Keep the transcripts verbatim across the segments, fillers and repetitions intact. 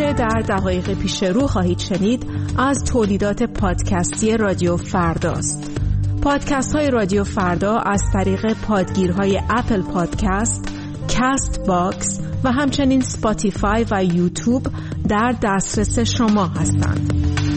که در دقایق پیش رو خواهید شنید از تولیدات پادکستی رادیو فرداست. پادکست های رادیو فردا از طریق پادگیرهای اپل پادکست، کست باکس و همچنین سپاتیفای و یوتیوب در دسترس شما هستند.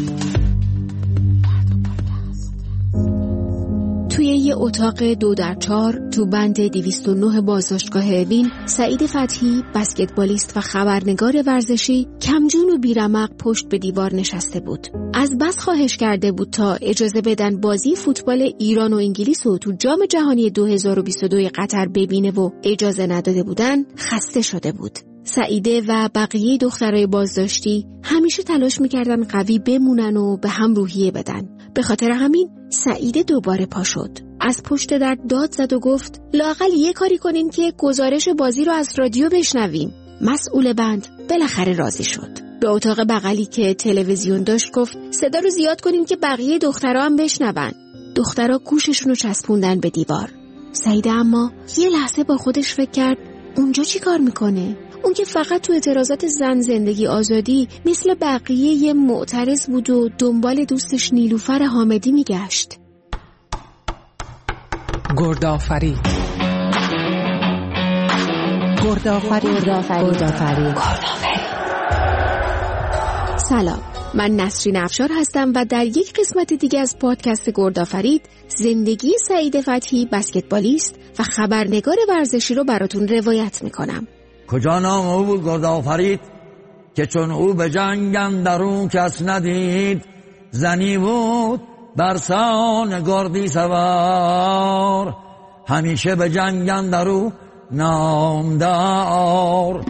توی یه اتاق دو در چار تو بند دویست و نه بازداشتگاه اوین، سعید فتحی، بسکتبالیست و خبرنگار ورزشی، کمجون و بیرمق پشت به دیوار نشسته بود. از بس خواهش کرده بود تا اجازه بدن بازی فوتبال ایران و انگلیس رو تو جام جهانی دو هزار و بیست و دو قطر ببینه و اجازه نداده بودن، خسته شده بود. سعیده و بقیه دخترای بازداشتی همیشه تلاش میکردن قوی بمونن و به هم روحیه بدن. به خاطر همین سعیده دوباره پا شد. از پشت در داد زد و گفت لااقل یه کاری کنین که گزارش بازی رو از رادیو بشنویم. مسئول بند بالاخره راضی شد. به اتاق بغلی که تلویزیون داشت گفت صدا رو زیاد کنین که بقیه دخترها هم بشنون. دخترها گوششون رو چسبوندن به دیوار. سعیده اما یه لحظه با خودش فکر کرد اونجا چی کار میکنه؟ اون که فقط تو اعتراضات زن زندگی آزادی مثل بقیه یه معترض بود و دنبال دوستش نیلوفر حامدی میگشت. گردآفرید گردآفرید گردآفرید سلام، من نسرین افشار هستم و در یک قسمت دیگه از پادکست گردآفرید زندگی سعید فتحی، بسکتبالیست و خبرنگار ورزشی رو براتون روایت میکنم. کجا نام او بود گردآفرید که چون او به جنگ اندرون کس ندید، زنی بود برسان گردی سوار، همیشه به جنگ اندرون نامدار.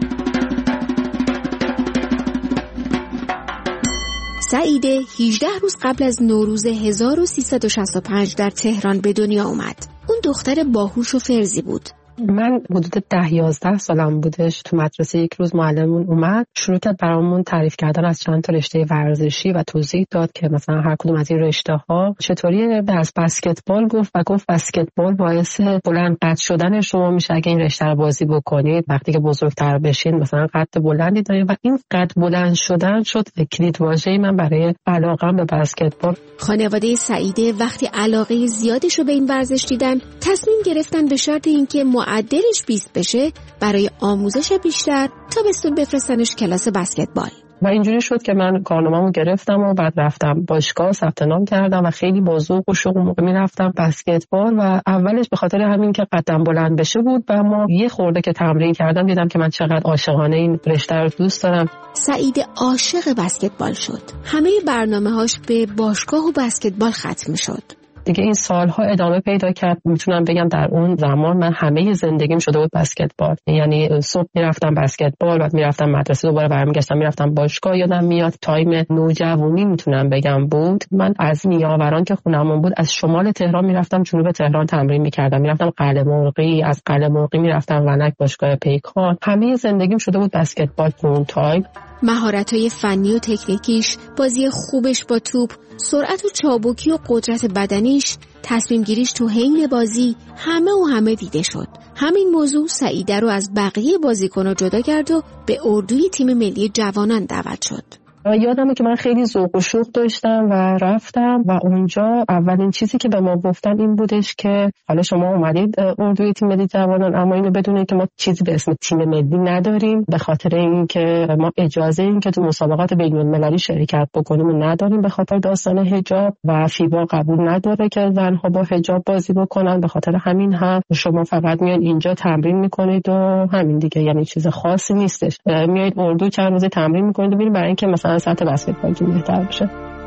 سعیده هجده روز قبل از نوروز هزار و سیصد و شصت و پنج در تهران به دنیا اومد. اون دختر باهوش و فرزی بود. من حدود ده یازده سالم بودش. تو مدرسه یک روز معلممون اومد شروع کرد برامون تعریف کردن از چند تا رشته ورزشی و توضیح داد که مثلا هر کدوم از این رشته ها چطوری. از بسکتبال گفت و گفت بسکتبال باعث بلند قد شدن شما میشه اگه این رشته رو بازی بکنید. وقتی که بزرگتر بشین مثلا قد بلندی دارید و این قد بلند شدن شد کلید واژه من برای علاقم به بسکتبال. خانواده سعیده وقتی علاقه زیادش رو به این ورزش دیدن تصمیم گرفتن به شرط اینکه معدلش بیست بشه برای آموزش بیشتر تابستون بفرستنش کلاس بسکتبال. و اینجوری شد که من کارنامه‌مو گرفتم و بعد رفتم باشگاه ثبت نام کردم و خیلی با ذوق و شوق موقع میرفتم بسکتبال و اولش به خاطر همین که قدم بلند بشه بود و اما یه خورده که تمرین کردم دیدم که من چقدر عاشقانه این رشته رو دوست دارم. سعید عاشق بسکتبال شد. همه برنامه‌هاش به باشگاه و بسکتبال ختم شد. دیگه این سالها ادامه پیدا کرد. میتونم بگم در اون زمان من همه زندگیم شده بود بسکتبال. یعنی صبح میرفتم بسکتبال، بعد میرفتم مدرسه، دوباره برمیگشتم میرفتم باشگاه. یادم میاد تایم نوجوانی میتونم بگم بود. من از نیاوران که خونمون بود از شمال تهران میرفتم جنوب تهران تمرین میکردم. میرفتم قلعه مرغی، از قلعه مرغی میرفتم ونک باشگاه پیکان. همه زندگیم شده بود بسکتبال اون تایم. مهارت‌های فنی و تکنیکیش، بازی خوبش با توپ، سرعت و چابکی و قدرت بدنیش، تصمیم گیریش تو حین بازی همه و همه دیده شد. همین موضوع سعیده رو از بقیه بازیکن‌ها جدا کرد و به اردوی تیم ملی جوانان دعوت شد. یادمه که من خیلی ذوق و شوق داشتم و رفتم و اونجا اولین چیزی که به ما گفتن این بودش که حالا شما اومدید اردوی تیم ملی جوانان، اما اینو بدونید که ما چیزی به اسم تیم ملی نداریم، به خاطر اینکه ما اجازه این که تو مسابقات بین‌المللی شرکت بکنیم نداریم به خاطر داستان حجاب و فیبا قبول نداره که زنها با حجاب بازی بکنن. به خاطر همین هم شما فقط میاد اینجا تمرین میکنید و همین دیگه، یعنی چیز خاصی نیستش. میایید اردو چند روز تمرین میکنید و برید برای اینکه مثلا سطح بسکتبالتون بهتر بشه.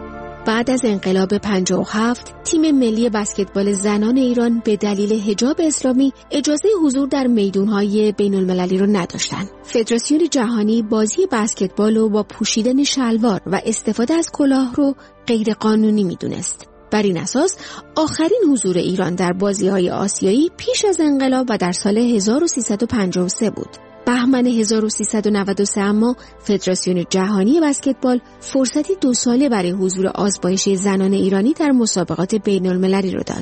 بعد از انقلاب پنجاه و هفت تیم ملی بسکتبال زنان ایران به دلیل حجاب اسلامی اجازه حضور در میدان‌های بین‌المللی رو نداشتن. فدراسیون جهانی بازی بسکتبال رو با پوشیدن شلوار و استفاده از کلاه رو غیر قانونی میدونست. بر این اساس آخرین حضور ایران در بازی‌های آسیایی پیش از انقلاب و در سال هزار و سیصد و پنجاه و سه بود. بهمن هزار و سیصد و نود و سه اما فدراسیون جهانی بسکتبال فرصتی دو ساله برای حضور آزمایش زنان ایرانی در مسابقات بین‌المللی رو داد.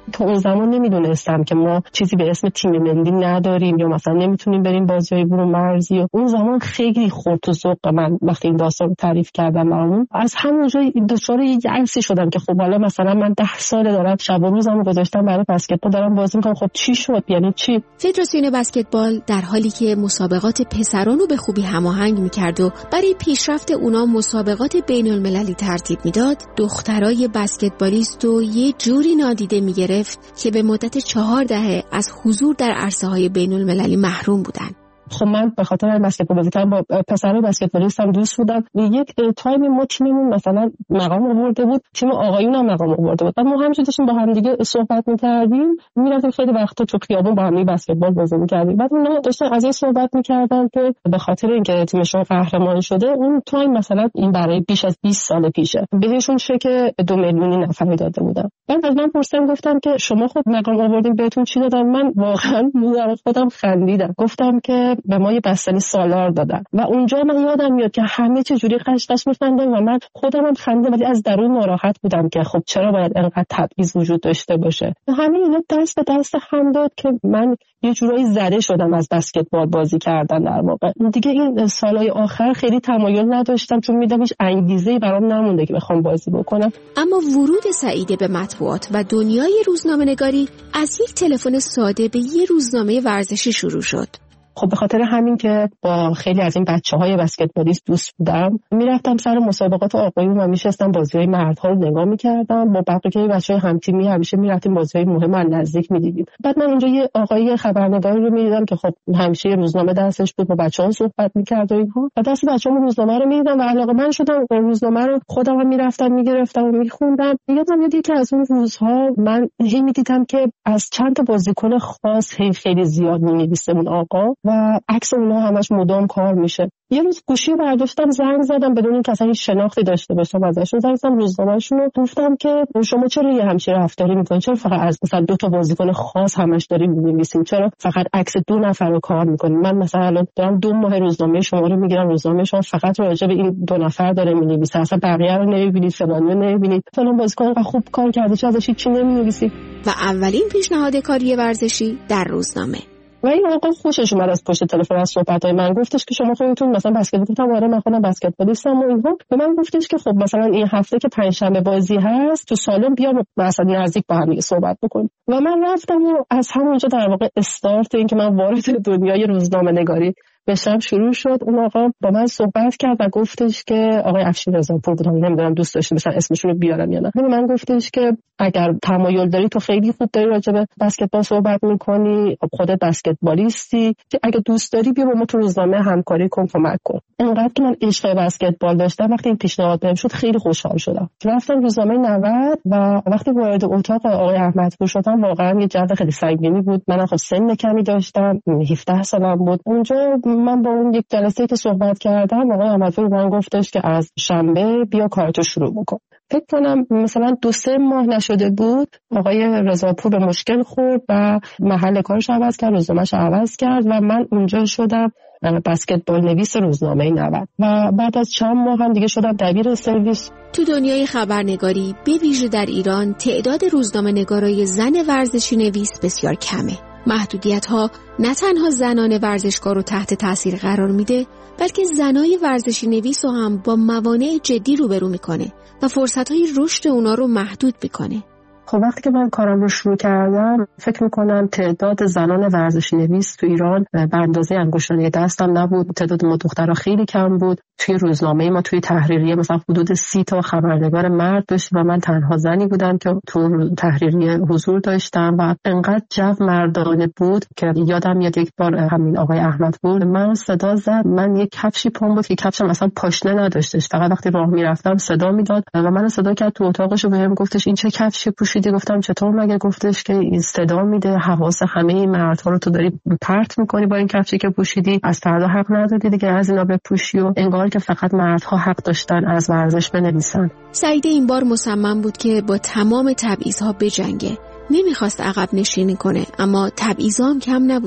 تو اون زمان نمیدونستم که ما چیزی به اسم تیم ملی نداریم یا مثلا نمیتونیم بریم بازی‌های برون مرزی. و اون زمان خیلی خورد تو ذوق من وقتی این داستان رو تعریف کردم برامون. از همونجا دچار یه یأسی شدم که خب حالا مثلا من ده سال دارم شب و روزمو گذاشتم برای بسکتبال دارم بازی می‌کنم، خب چی شد؟ یعنی چی؟ فدراسیون بسکتبال در حالی که مسابقات پسران رو به خوبی هماهنگ می‌کرد و برای پیشرفت اونا مسابقات بین‌المللی ترتیب میداد، دخترای بسکتبالیست رو یه جوری نادیده میگرفت که به مدت چهار دهه از حضور در عرصه‌های بین‌المللی محروم بودن. خب من به خاطر بسکتبال بازی کردن با پسرای بسکتبالیستم دوست بودم. یک تایم ما تیممون مثلا مقام آورده بود، تیم آقایون هم مقام آورده بود. بعد ما همینجوری داشتیم با هم دیگه صحبت می‌کردیم، می‌رفتیم خیلی وقتا تو خیابون با هم بسکتبال بازی می‌کردیم. بعد اونا داشتن از این صحبت می‌کردن که به خاطر اینکه تیمشون قهرمان شده اون تایم مثلا این برای بیش از بیست سال پیشه بهشون چه که دو میلیونی نفر داده بودن. بعد از من پرسیدم گفتم که شما خب مقام آوردین بهتون چی دادن؟ من واقعا در خودم خندیدم. گفتم که به ما یه بستنی سالار دادن و اونجا من یادم میاد که همه چه جوری قشقش می‌خندن و من خودم هم خنده ولی از درون ناراحت بودم که خب چرا باید اینقدر تبعیض وجود داشته باشه. همین اینا دست به دست هم داد که من یه جورایی زده شدم از بسکتبال بازی کردن. در واقع دیگه این سالهای آخر خیلی تمایل نداشتم چون میدم هیچ انگیزه‌ای برام نمونده که بخوام بازی بکنم. اما ورود سعیده به مطبوعات و دنیای روزنامه‌نگاری از یک تلفن ساده به یه روزنامه ورزشی شروع شد. خب به خاطر همین که با خیلی از این بچه‌های بسکتبالیست دوست بودم، میرفتم سر مسابقات آقایون و میشستم بازی‌های مردها رو نگاه می‌کردم. با بقیه بچه‌های هم‌تیمی همیشه میرفتیم بازی‌های مهم از نزدیک می‌دیدیم. بعد من اونجا یه آقای خبرنگاری رو می‌دیدم که خب همیشه روزنامه دستش بود، با بچه‌ها صحبت می‌کرد و اینها. و دست بچه‌ها روزنامه رو می‌دیدم و علاقه‌مند شدم. روزنامه رو خودم هم می‌رفتم می‌گرفتم و می‌خوندم. یادم میاد که از اون روزها من هی می‌دیدم که از چند تا بازیکن خاص هی خیلی زیاد می‌نویسه اون آقا و عکس اونها همش مدام کار میشه. یه روز گوشی رو برداشتم زنگ زدم بدون اینکه اصلا هیچ شناختی داشته باشم ازشون. زنگ زدم روزنامه‌شون رو گفتم که شما چرا یه همچین رفتاری میکنین؟ چرا فقط از مثلا دو تا بازیکن خاص همش داریم می‌نویسیم؟ چرا فقط عکس دو نفر رو کار میکنین؟ من مثلا الان دارم دو ماه روزنامه شما رو میگیرم، روزنامه شما فقط راجع به این دو نفر داره می‌نویسه، اصلا بقیه رو نمی‌بینید، فلان رو نمی‌بینید. فلان بازیکن خوب کار کرده چرا ازش هیچ نمی‌نویسید؟ و اولین پیشنهاد کاری ورزشی در روزنامه. و این آقا خوشش اومد از پشت تلفن از صحبت‌های من. گفتش که شما خودتون مثلا بسکتبال، گفتم آره من خودم بسکتبالیستم و اینها. به من گفتش که خب مثلا این هفته که پنجشنبه بازی هست تو سالن بیا مثلا نزدیک با هم صحبت بکن. و من رفتم و از همونجا در واقع استارت این که من وارد دنیای روزنامه‌نگاری بشم شروع شد. اون آقا با من صحبت کرد و گفتش که آقای افشین رضاپور بود، نمیدونم دوست داشتی مثلا اسمشون رو بیارم یا نه. من گفتش که اگر تمایل داری تو خیلی خوب داری راجع به بسکتبال صحبت می‌کنی، خودت بسکتبالیستی، اگه دوست داری بیا با ما تو روزنامه همکاری کن، کمک کن. انقدر که من عشق بسکتبال داشتم وقتی این پیشنهاد بهم شد خیلی خوشحال شدم. رفتم روزنامه نود و وقتی وارد اتاق آقای احمدپور شدم واقعا یه جو خیلی سنگینی بود. منم خب سن کمی داشتم، هفده سالم بود. اونجا من با اون یک جلسه که صحبت کردم آقای احمدپور من گفتش که از شنبه بیا کارتو شروع بکن. فکر کنم مثلا دو سه ماه نشده بود آقای رضاپور به مشکل خورد و محل کارش عوض کرد، روزنامه‌اش عوض کرد و من اونجا شدم بسکتبال نویس روزنامه نود و بعد از چند ماه هم دیگه شدم دبیر سرویس. تو دنیای خبرنگاری به ویژه در ایران تعداد روزنامه‌نگارای زن ورزشی نویس بسیار کمه. محدودیت‌ها نه تنها زنان ورزشکار رو تحت تاثیر قرار میده، بلکه زنای ورزشی نویس رو هم با موانع جدی روبرو میکنه و فرصت‌های رشد اونا رو محدود میکنه. خب وقتی که من کارم رو شروع کردم فکر میکنم تعداد زنان ورزشی نویس تو ایران به اندازه انگشتانی دستم نبود. تعداد ما دخترها خیلی کم بود. توی روزنامه ما توی تحریریه مثلا حدود سی تا خبرنگار مرد داشتیم و من تنها زنی بودم که تو تحریریه حضور داشتم و انقدر جو مردانه بود که یادم میاد یک بار همین آقای احمدپور من صدا زد. من یک کفشی پام بود که کفشم اصلا پاشنه نداشتش، فقط وقتی راه میرفتم صدا میداد و من صدا کرد تو اتاقش و بهم گفتش این چه کفشی پوشیدی؟ گفتم چطور مگه؟ گفتش که این صدا میده حواس همه این مردها رو تو داری پرت میکنی با این کفشی که پوشیدی، از فردا حق نداری دیگه از اینا بپوشی و انگار که فقط مردها حق داشتن از ورزش بنویسن. سعیده این بار مصمم بود که با تمام تبعیض‌ها بجنگه. نمیخواست عقب نشینی کنه، اما تبعیض‌ها هم کم نبودن.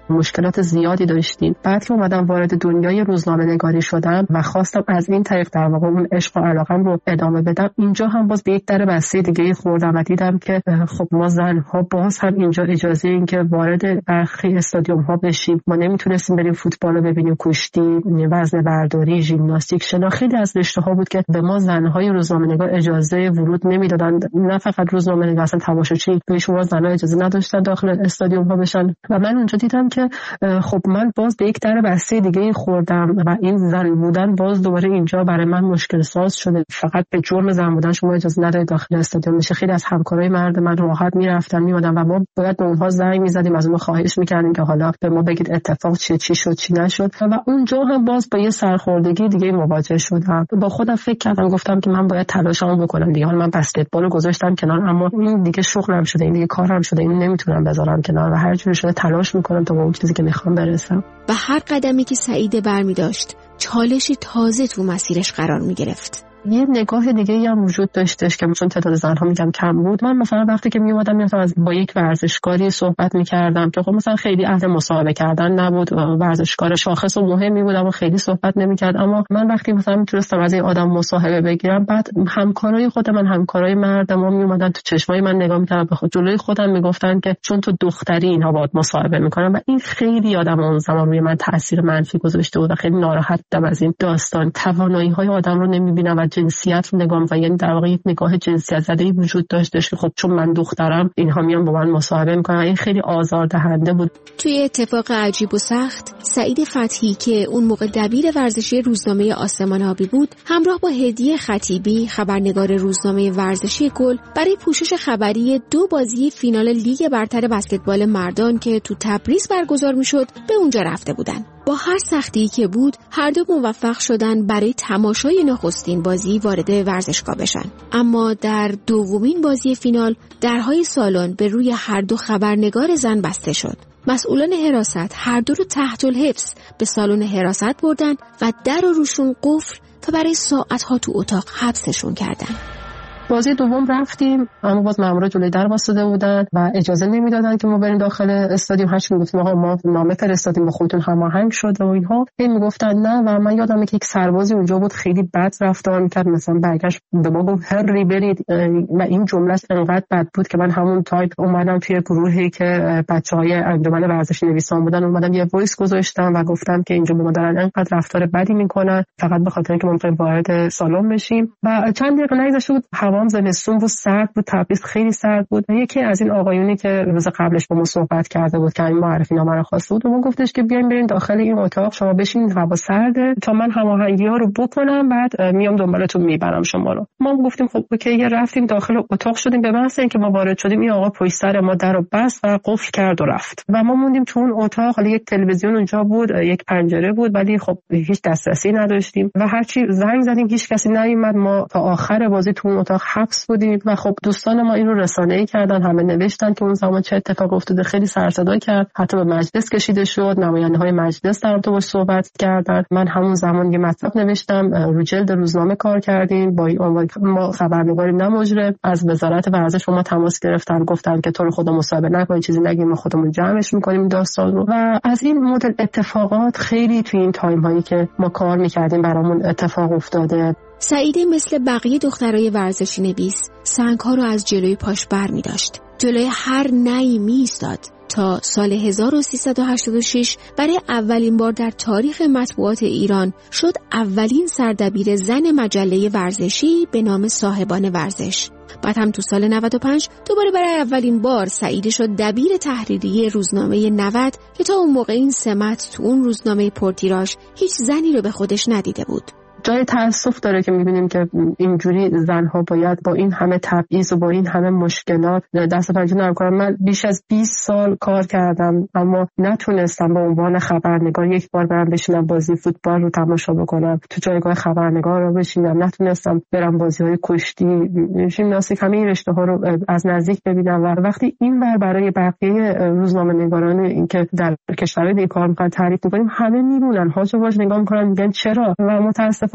مشکلات زیادی داشتیم. بعد که اومدم وارد دنیای روزنامه‌نگاری شدم و خواستم از این طریق در واقع اون عشق و علاقم رو ادامه بدم، اینجا هم باز به یک در بسته دیگه خوردم و دیدم که خب ما زن‌ها باز هم اینجا اجازه این که وارد برخی استادیوم‌ها بشیم، ما نمیتونستیم بریم فوتبال رو ببینیم، کشتی، وزنه برداری، ژیمناستیک، شنا، خیلی از رشته‌ها بود که به ما زن‌های روزنامه‌نگار اجازه ورود نمیدادن. نه فقط روزنامه‌نگار، اصلا تماشاچی به شما زن‌ها اجازه نداشتن داخل استادیوم‌ها بشن. و من اونجا دیدم که خب من باز به یک در بسته دیگه خوردم و این زن بودن باز دوباره اینجا برای من مشکل ساز شده. فقط به جرم زن بودن شما اجازه ندارید داخل استادیوم بشه. خیلی از همکارای مرد من راحت میرفتن میومدن و ما باید به اونها زنگ میزدیم، از اونها خواهش میکردیم که حالا به ما بگید اتفاق چیه، چی شد، چی نشد. و اونجا هم باز با یه سرخوردگی دیگه مواجه شدم. با خودم فکر کردم، گفتم که من باید تلاشمو بکنم دیگه. حالا من بسکتبالو گذاشتم کنار، اما این دیگه شغلم شده، این دیگه کارم شده، اینو نمیتونم بذارم کنار و هر جوری شده تلاش میکنم تا به اون چیزی که میخوام برسم. و هر قدمی که سعید برمی داشت چالشی تازه تو مسیرش قرار می گرفت. یه نگاه دیگه هم وجود داشتش که چون تعداد زن‌ها میگم کم بود، من مثلا وقتی که میومدم میرفتم از با یک ورزشکاری صحبت میکردم که خب مثلا خیلی اهل مصاحبه کردن نبود، ورزشکار شاخص و مهمی بود اما خیلی صحبت نمیکرد. اما من وقتی مثلا میتونستم از این آدم مصاحبه بگیرم، بعد همکارای خود من، همکارای مردم ها میومدن تو چشمای من نگاه میکردن، به خود جلوی خودم میگفتن که چون تو دختری اینها باهات مصاحبه میکنن. و این خیلی آدم اون زمان روی من تاثیر منفی گذاشته بود و خیلی ناراحت بودم از این داستان. توانایی های آدم رو نمیبینم و جنسیت رو نگاه می‌کنم، یعنی در واقع یک نگاه جنسیت زده‌ای وجود داشتش که خب چون من دخترم اینها میان با من مصاحبه میکنن. این خیلی آزاردهنده بود. توی اتفاق عجیب و سخت، سعید فتحی که اون موقع دبیر ورزشی روزنامه آسمان آبی بود، همراه با هدیه خطیبی خبرنگار روزنامه ورزشی گل، برای پوشش خبری دو بازی فینال لیگ برتر بسکتبال مردان که تو تبریز برگزار میشد به اونجا رفته بودن. با هر سختی که بود، هر دو موفق شدن برای تماشای نخستین بازی وارد ورزشگاه بشن. اما در دومین بازی فینال درهای سالن به روی هر دو خبرنگار زن بسته شد. مسئولان حراست هر دو رو تحت الحبس به سالن حراست بردن و در رو روشون قفل تا برای ساعتها تو اتاق حبسشون کردن. بازی دوم رفتیم، اما باز مامورا جلوی در واسطه بودن و اجازه نمیدادن که ما بریم داخل استادیوم. هرچی میگفتیم آقا ما نامه فرستادیم با خودتون هماهنگ شده و اینها، این میگفتن نه. و من یادمه که یک سربازی اونجا بود خیلی بد رفتار میکرد، مثلا برگشت به ما گفت هری برید و این جملهش انقدر بد بود که من همون تایپ اومدم توی گروهی که بچهای انجمن ورزشی نویسان بودن، اومدم یه وایس گذاشتم و گفتم که اینجا به ما دارن انقدر رفتار بدی میکنن فقط به خاطر اینکه ما میخوایم وارد سالن بشیم. و چند دقیقه نگذشته بود، هوا زمستون بود، سرد بود، تبریز خیلی سرد بود. یکی از این آقایونی که روز قبلش با ما صحبت کرده بود که این معرفی نامه رو خواسته بود، ما گفتش که بیاین بریم داخل این اتاق، شما بشین، هوا سرده، تا من هماهنگی‌ها رو بکنم، بعد میام دنبالتون میبرم شما رو. ما گفتیم خب اوکی، رفتیم داخل اتاق، شدیم به محض اینکه ما وارد شدیم این آقا پشت سر ما در رو بست و قفل کرد و رفت و ما موندیم تو اون اتاق. حالا یک تلویزیون اونجا بود، یک پنجره بود، ولی خب هیچ دسترسی نداشتیم و هرچی زنگ زدیم هیچ کسی نیومد. ما تا آخر بازی تو اون اتاق حبس بودیم و خب دوستان ما این رو رسانه‌ای کردن، همه نوشتن که اون زمان چه اتفاق افتاده، خیلی سر صدا کرد، حتی به مجلس کشیده شد، نماینده‌های مجلس در تو صحبت کردن. من همون زمان یه مطلب نوشتم، رو جلد روزنامه کار کردیم، با ما خبرنگاری نمجره از وزارت ورزش ما تماس گرفتن، گفتن که تو رو خدا مصاحبه نکن، چیزی نگیم، ما خودمون جمعش می‌کنیم داستان رو. و از این مدل اتفاقات خیلی تو این تایم هایی که ما کار می‌کردیم برامون اتفاق افتاده. سعید مثل بقیه دخترای ورزشی نویس سنگ‌ها رو از جلوی پاش بر می داشت. جلوی هر نعی می ایستاد تا سال هزار و سیصد و هشتاد و شش برای اولین بار در تاریخ مطبوعات ایران شد اولین سردبیر زن مجله ورزشی به نام صاحبان ورزش. بعد هم تو سال نود و پنج دوباره برای اولین بار سعید شد دبیر تحریری روزنامه نود که تا اون موقع این سمت تو اون روزنامه پرتیراژ هیچ زنی رو به خودش ندیده بود. جای تأسف داره که می‌بینیم که اینجوری زن‌ها باید با این همه تبعیض و با این همه مشکلات دست پنجه نرم کنن. من بیش از بیست سال کار کردم اما نتونستم به عنوان خبرنگار یک بار برم بشینم بازی فوتبال رو تماشا بکنم، تو جایگاه خبرنگار رو بشینم، نتونستم برم بازی‌های کشتی، ژیمناستیک، همه این رشته‌ها رو از نزدیک ببینم. و وقتی این ور برای بقیه روزنامه‌نگاران این که در کشورهای دیگه کار می‌کنن تعریف می‌کنیم، همه میمونن هاج و واج نگاه می‌کنن، میگن چرا؟ و متأسفانه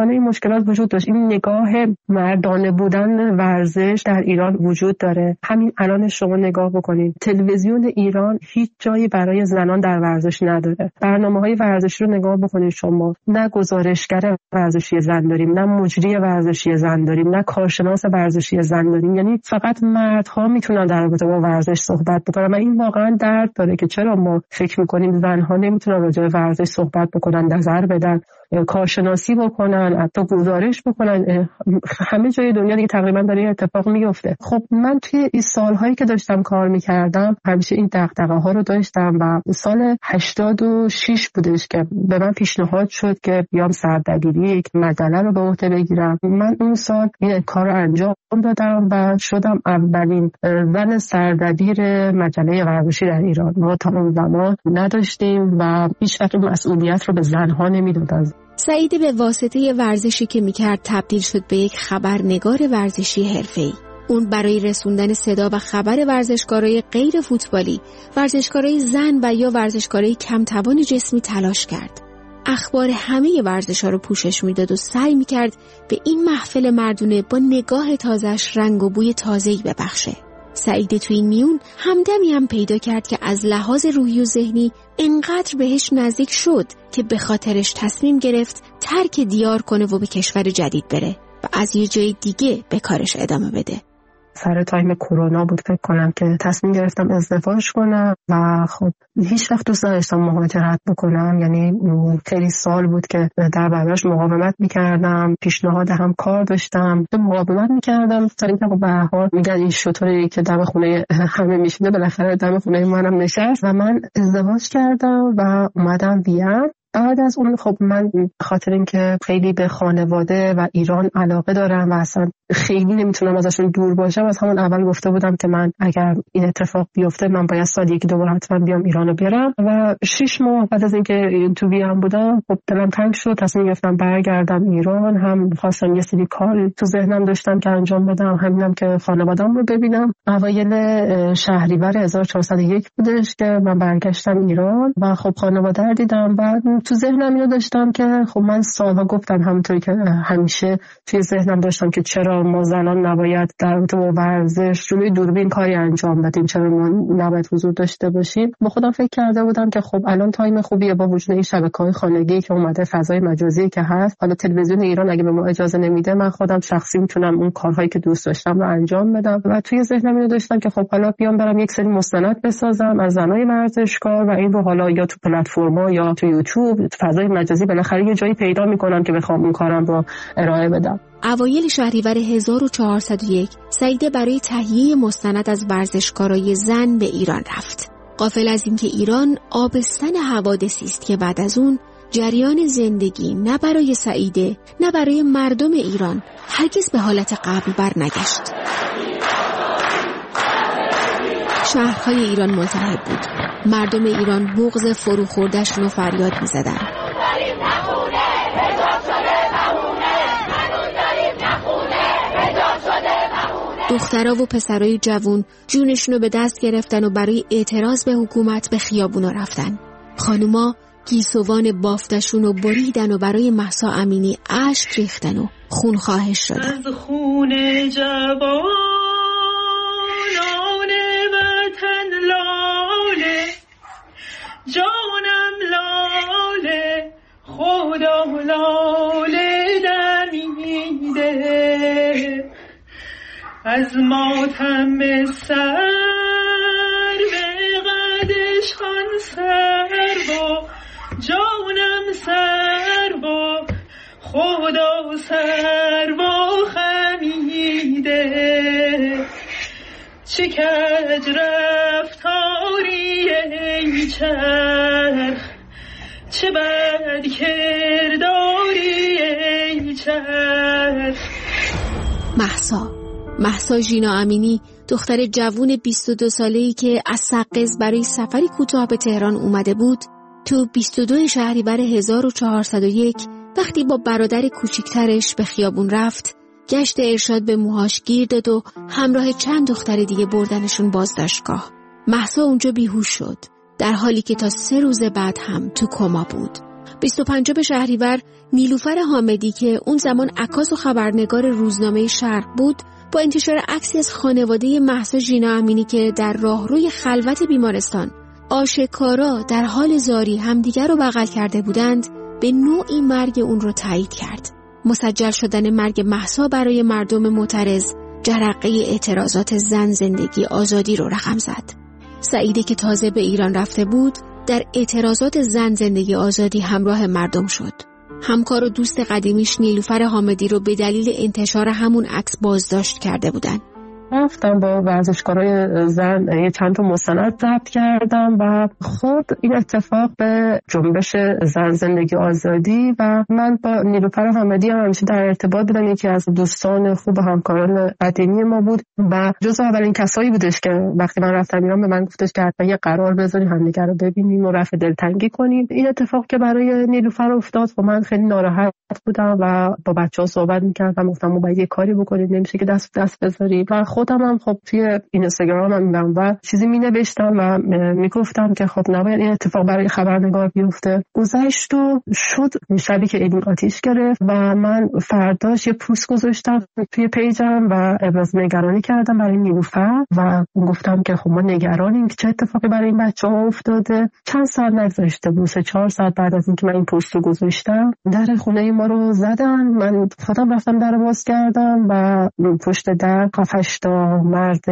متاسفانه این مشکلات وجود داشت. این نگاه مردانه بودن ورزش در ایران وجود داره. همین الان شما نگاه بکنید، تلویزیون ایران هیچ جایی برای زنان در ورزش نداره. برنامه‌های ورزشی رو نگاه بکنید شما، نه گزارشگر ورزشی زن داریم، نه مجری ورزشی زن داریم، نه کارشناس ورزشی زن داریم. یعنی فقط مردها میتونن در رابطه با ورزش صحبت بکنن و این واقعا درد داره که چرا ما فکر میکنیم زنها نمیتونن راجع به ورزش صحبت بکنن، نظر بدن، کارشناسی بکنن، حتی گزارش بکنن. همه جای دنیا دیگه تقریبا داره این اتفاق میفته. خب من توی این سالهایی که داشتم کار میکردم همیشه این دغدغه ها رو داشتم و سال هشتاد و شش بودش که به من پیشنهاد شد که بیام سردبیری یک مجله رو به عهده بگیرم. من اون سال این کار رو انجام دادم و شدم اولین زن سردبیر مجله ورزشی در ایران. ما تا اون زمان نداشتیم و هیچ وقت مسئولیت رو به زنها نمیدادن. سعید به واسطه ورزشی که میکرد تبدیل شد به یک خبرنگار ورزشی حرفه‌ای. اون برای رسوندن صدا و خبر ورزشکارای غیر فوتبالی، ورزشکارای زن و یا ورزشکارای کمتوان جسمی تلاش کرد. اخبار همه ورزش‌ها رو پوشش میداد و سعی میکرد به این محفل مردونه با نگاه تازه‌اش رنگ و بوی تازه‌ای ببخشه. سعید توی این میون همدمی هم پیدا کرد که از لحاظ روحی و ذهنی انقدر بهش نزدیک شد که به خاطرش تصمیم گرفت ترک دیار کنه و به کشور جدید بره و از یه جای دیگه به کارش ادامه بده. سر تایم کرونا بود فکر کنم که تصمیم گرفتم ازدواج کنم و خب هیچ وقت دوست نداشتم مهاجرت بکنم. یعنی خیلی سال بود که در برابرش مقاومت میکردم، پیشنهاد هم کار داشتم، مقاومت میکردم تا اینکه به هر حال میگن این شطوری که دم خونه همه میشینه بالاخره دم خونه منم نشست و من ازدواج کردم و اومدم وین. بعد از اون خب من خاطر اینکه خیلی به خانواده و ایران علاقه دارم و اصلا خیلی نمیتونم ازشون دور باشم، از همون اول گفته بودم که من اگر این اتفاق بیفته من باید سال یکی دو بار حتما بیام ایرانو بیارم و شش ماه بعد از اینکه تو وین بودم خب دلم تنگ شد، تصمیم گرفتم برگردم ایران. هم خواستم یه سری کار تو ذهنم داشتم که انجام بدم، همینم که خانواده‌ام رو ببینم. اوایل شهریور هزار و چهارصد و یک بودش که من برگشتم ایران و خب خانواده رو دیدم. بعد تو ذهنم اینو داشتم که خب من سالها گفتم، همونطوری که همیشه توی ذهنم داشتم که چرا ما زنان نباید در رابطه با ورزش جلوی دوربین کاری انجام بدیم، چرا ما نباید حضور داشته باشیم. با خودم فکر کرده بودم که خب الان تایم خوبیه با وجود این شبکه‌های خانگی که اومده، فضای مجازی که هست، حالا تلویزیون ایران اگه به ما اجازه نمیده من خودم شخصی میتونم اون کارهایی که دوست داشتم رو انجام بدم. و توی ذهنم اینو داشتم که خب حالا بیام برام یک سری مستند بسازم از زنای ورزشکار و این رو حالا یا تو پلتفرم‌ها یا تو یوتیوب فضای مجازی بالاخره یه جایی پیدا میکنم که بخوام اون کارم رو ارائه بدم. اوایل شهریور هزار و چهارصد و یک سعید برای تهیه مستند از ورزشکارای زن به ایران رفت. غافل از اینکه ایران آبستن حوادثی است که بعد از اون جریان زندگی نه برای سعیده نه برای مردم ایران هرگز به حالت قبل برنگشت. شهرهای ایران ملتهب بود. مردم ایران بغض فرو خورده‌شون رو فریاد می‌زدن. دخترها و پسرای جوون جونشون رو به دست گرفتن و برای اعتراض به حکومت به خیابونا رفتن. خانوما گیسوان بافتشون رو بریدن و برای مهسا امینی اشک ریختن و خون خواهش شدن. از خون جوانان وطن لاله، جانم لاله، خدا لاله دمیده، از ماتم سر به قدش خان سر با جانم سر با خدا سر با خمیده، چه کج رفتاری ای چرخ، چه بد کرداری ای چرخ. مهسا مهسا ژینا امینی، دختر جوون بیست و دو ساله‌ای که از سقز برای سفری کوتاه به تهران اومده بود، تو بیست و دو شهریور هزار و چهارصد و یک وقتی با برادر کوچیکترش به خیابون رفت، گشت ارشاد به موهاش گیر داد و همراه چند دختر دیگه بردنشون بازداشتگاه. مهسا اونجا بیهوش شد، در حالی که تا سه روز بعد هم تو کما بود. بیست و پنجم شهریور نیلوفر حامدی که اون زمان عکاس و خبرنگار روزنامه شرق بود، با انتشار عکسی از خانواده مهسا ژینا امینی که در راهروی خلوت بیمارستان آشکارا در حال زاری همدیگر رو بغل کرده بودند، به نوعی مرگ اون رو تایید کرد. مسجل شدن مرگ مهسا برای مردم معترض جرقه اعتراضات زن زندگی آزادی رو رقم زد. سعیدی که تازه به ایران رفته بود، در اعتراضات زن زندگی آزادی همراه مردم شد. همکار و دوست قدیمیش نیلوفر حامدی رو به دلیل انتشار همون عکس بازداشت کرده بودن. رفتم با ورزشکارای زن یه چند تا مستند ضبط کردم و خود این اتفاق به جنبش زن زندگی آزادی و من با نیلوفر حامدی هم همیشه در ارتباط بودم. یکی از دوستان خوب همکاران قدیمی ما بود و جزو اولین کسایی بودش که وقتی من رفتم ایران به من گفتش که حتما یه قرار بذاریم همدیگه رو ببینیم و رفع دلتنگی کنیم. این اتفاق که برای نیلوفر افتاد و من خیلی ناراحت بودم و با بچه‌ها صحبت می‌کردم، گفتم ما باید یه کاری بکنیم، نمیشه که دست دست بذاریم. و خودم هم خب توی اینستاگرام هم و چیزی می‌نوشتم و میگفتم که خب نباید این اتفاق برای خبرنگار بیفته. گذشت و شد شبی که ایدین آتیش گرفت و من فرداش یه پوست گذاشتم توی پیجم و ابراز نگرانی کردم برای نیلوفر و گفتم که خب ما نگرانیم که چه اتفاقی برای این بچه‌ها افتاده. چند ساعت نگذشته بود، سه چهار ساعت بعد از اینکه من این پوست رو گذاشتم، در خونه ما رو زدن. من خودم رفتم در باز کردم و پشت در هفت تا مرد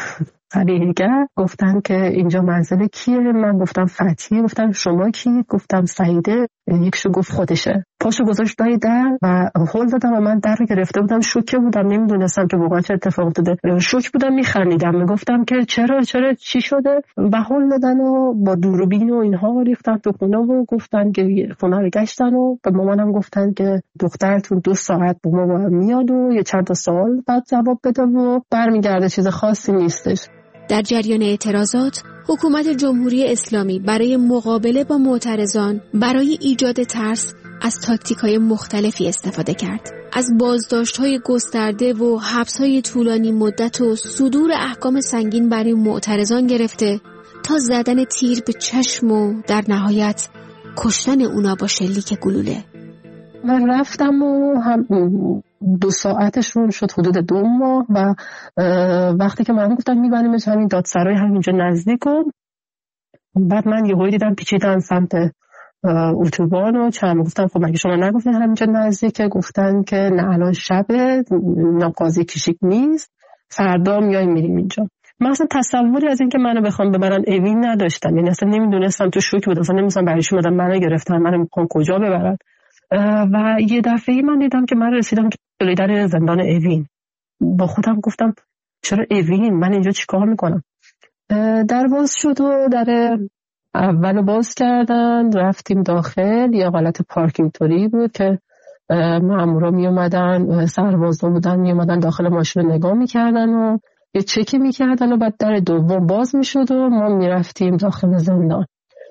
قبیلگر گفتن که اینجا منزل کیه؟ من گفتم فتحی. گفتم شما کی؟ گفتم سعیده. یکشو گفت خودشه. پاشو گذاشت دای در و هول دادم و من در رو گرفته بودم، شوکه بودم، نمیدونستم که واقعا چه اتفاقی افتاده. شوک بودم، میخندیدم، میگفتم که چرا چرا چی شده؟ و هول دادن و با دوربین و اینها ریختن تو خونه و گفتن که خونه رو گشتن و به مامانم گفتن که دخترتون دو ساعت با ما میاد و یه چند تا سوال بعد جواب بده و برمیگرده، چیز خاصی نیستش. در جریان اعتراضات، حکومت جمهوری اسلامی برای مقابله با معترضان برای ایجاد ترس از تاکتیک‌های مختلفی استفاده کرد. از بازداشت‌های گسترده و حبس‌های طولانی مدت و صدور احکام سنگین برای معترضان گرفته تا زدن تیر به چشم و در نهایت کشتن اونا با شلیک گلوله. من رفتم و هم دو ساعتشون شد حدود دو ماه و وقتی که من گفتم میبریمش همین دادسرای همینجا نزدیک و بعد من یه هایی دیدم پیچیدن سمت اتوبان و چند گفتم خب مگه شما نگفتین همینجا نزدیکه؟ گفتن که نه الان شبه، ناقاضی کشیک نیست، فردا میایم میریم اینجا. من اصلا تصوری از این که منو بخوام ببرن اوین نداشتم، یعنی اصلا نمیدونستم، تو شوک بودم، اصلا نمیدونستم برای چی اومدن منو گرفتن، منو میخوام کجا ببرن. و یه دفعه من دیدم که من رسیدم جلوی در زندان اوین. با خودم گفتم چرا اوین؟ من اینجا چیکار میکنم؟ در باز شد و در اولو باز کردن، رفتیم داخل. یه حالت پارکینگ توری بود که مامورا می اومدن، سربازا بودن، می اومدن داخل ماشین رو نگاه میکردن و یه چکی میکردن و بعد در دوم باز میشد و ما میرفتیم داخل زندان.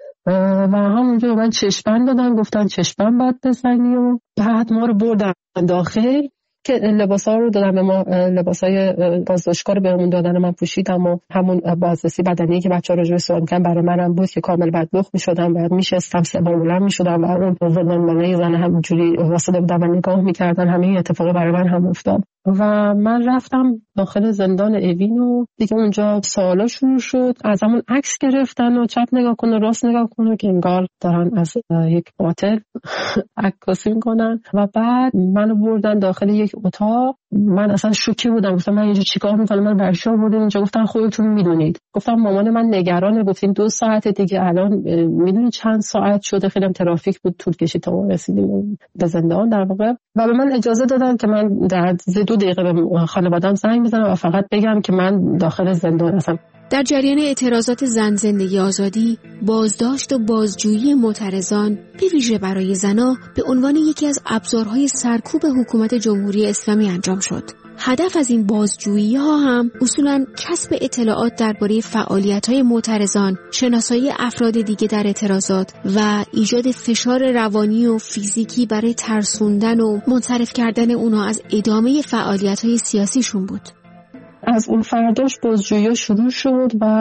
و همونجا من چشم‌بند دادن، گفتن چشم‌بند باید بزنی و بعد ما رو بردن داخل که لباسا رو دادن به ما، لباسای بازداشتگاه رو بهمون دادن. من پوشیدم و همون بازرسی بدنی که بچه‌ها راجع به سوال می‌کردن برای منم بود که کامل بدبخت می‌شدم، بعد میشستم سوار بلند می‌شدم و اون زندانبانای زن همونجوری واسطه بودن و نگاه می‌کردن. همه اتفاق برای من هم افتاد و من رفتم داخل زندان اوین و دیگه اونجا سوالا شروع شد. از همون عکس گرفتن و چپ نگاه کنه راست نگاه کنه که انگار دارن از یک قاتل عکاسی می‌کنن و بعد منو بردن داخل یک اتاق. من اصلا شوکه بودم، گفتم من اینجا چیکار می‌کنم؟ من برشا بودم اینجا. گفتن خودتون میدونید. گفتم مامان من نگرانه. گفتین دو ساعت دیگه، الان میدونید چند ساعت شده؟ خیلی ترافیک بود، طول کشید تا رسیدیم به زندان در واقع. و به من اجازه دادن که من در دو دقیقه به خانواده‌ام زنگ بزنم و فقط بگم که من داخل زندان هستم. در جریان اعتراضات زن زندگی آزادی، بازداشت و بازجویی معترضان به ویژه برای زنها به عنوان یکی از ابزارهای سرکوب حکومت جمهوری اسلامی انجام شد. هدف از این بازجویی ها هم اصولاً کسب اطلاعات درباره فعالیت‌های معترضان، شناسایی افراد دیگه در اعتراضات و ایجاد فشار روانی و فیزیکی برای ترسوندن و منصرف کردن اونها از ادامه فعالیت‌های سیاسیشون بود. از اون فرداش بازجویی شروع شد و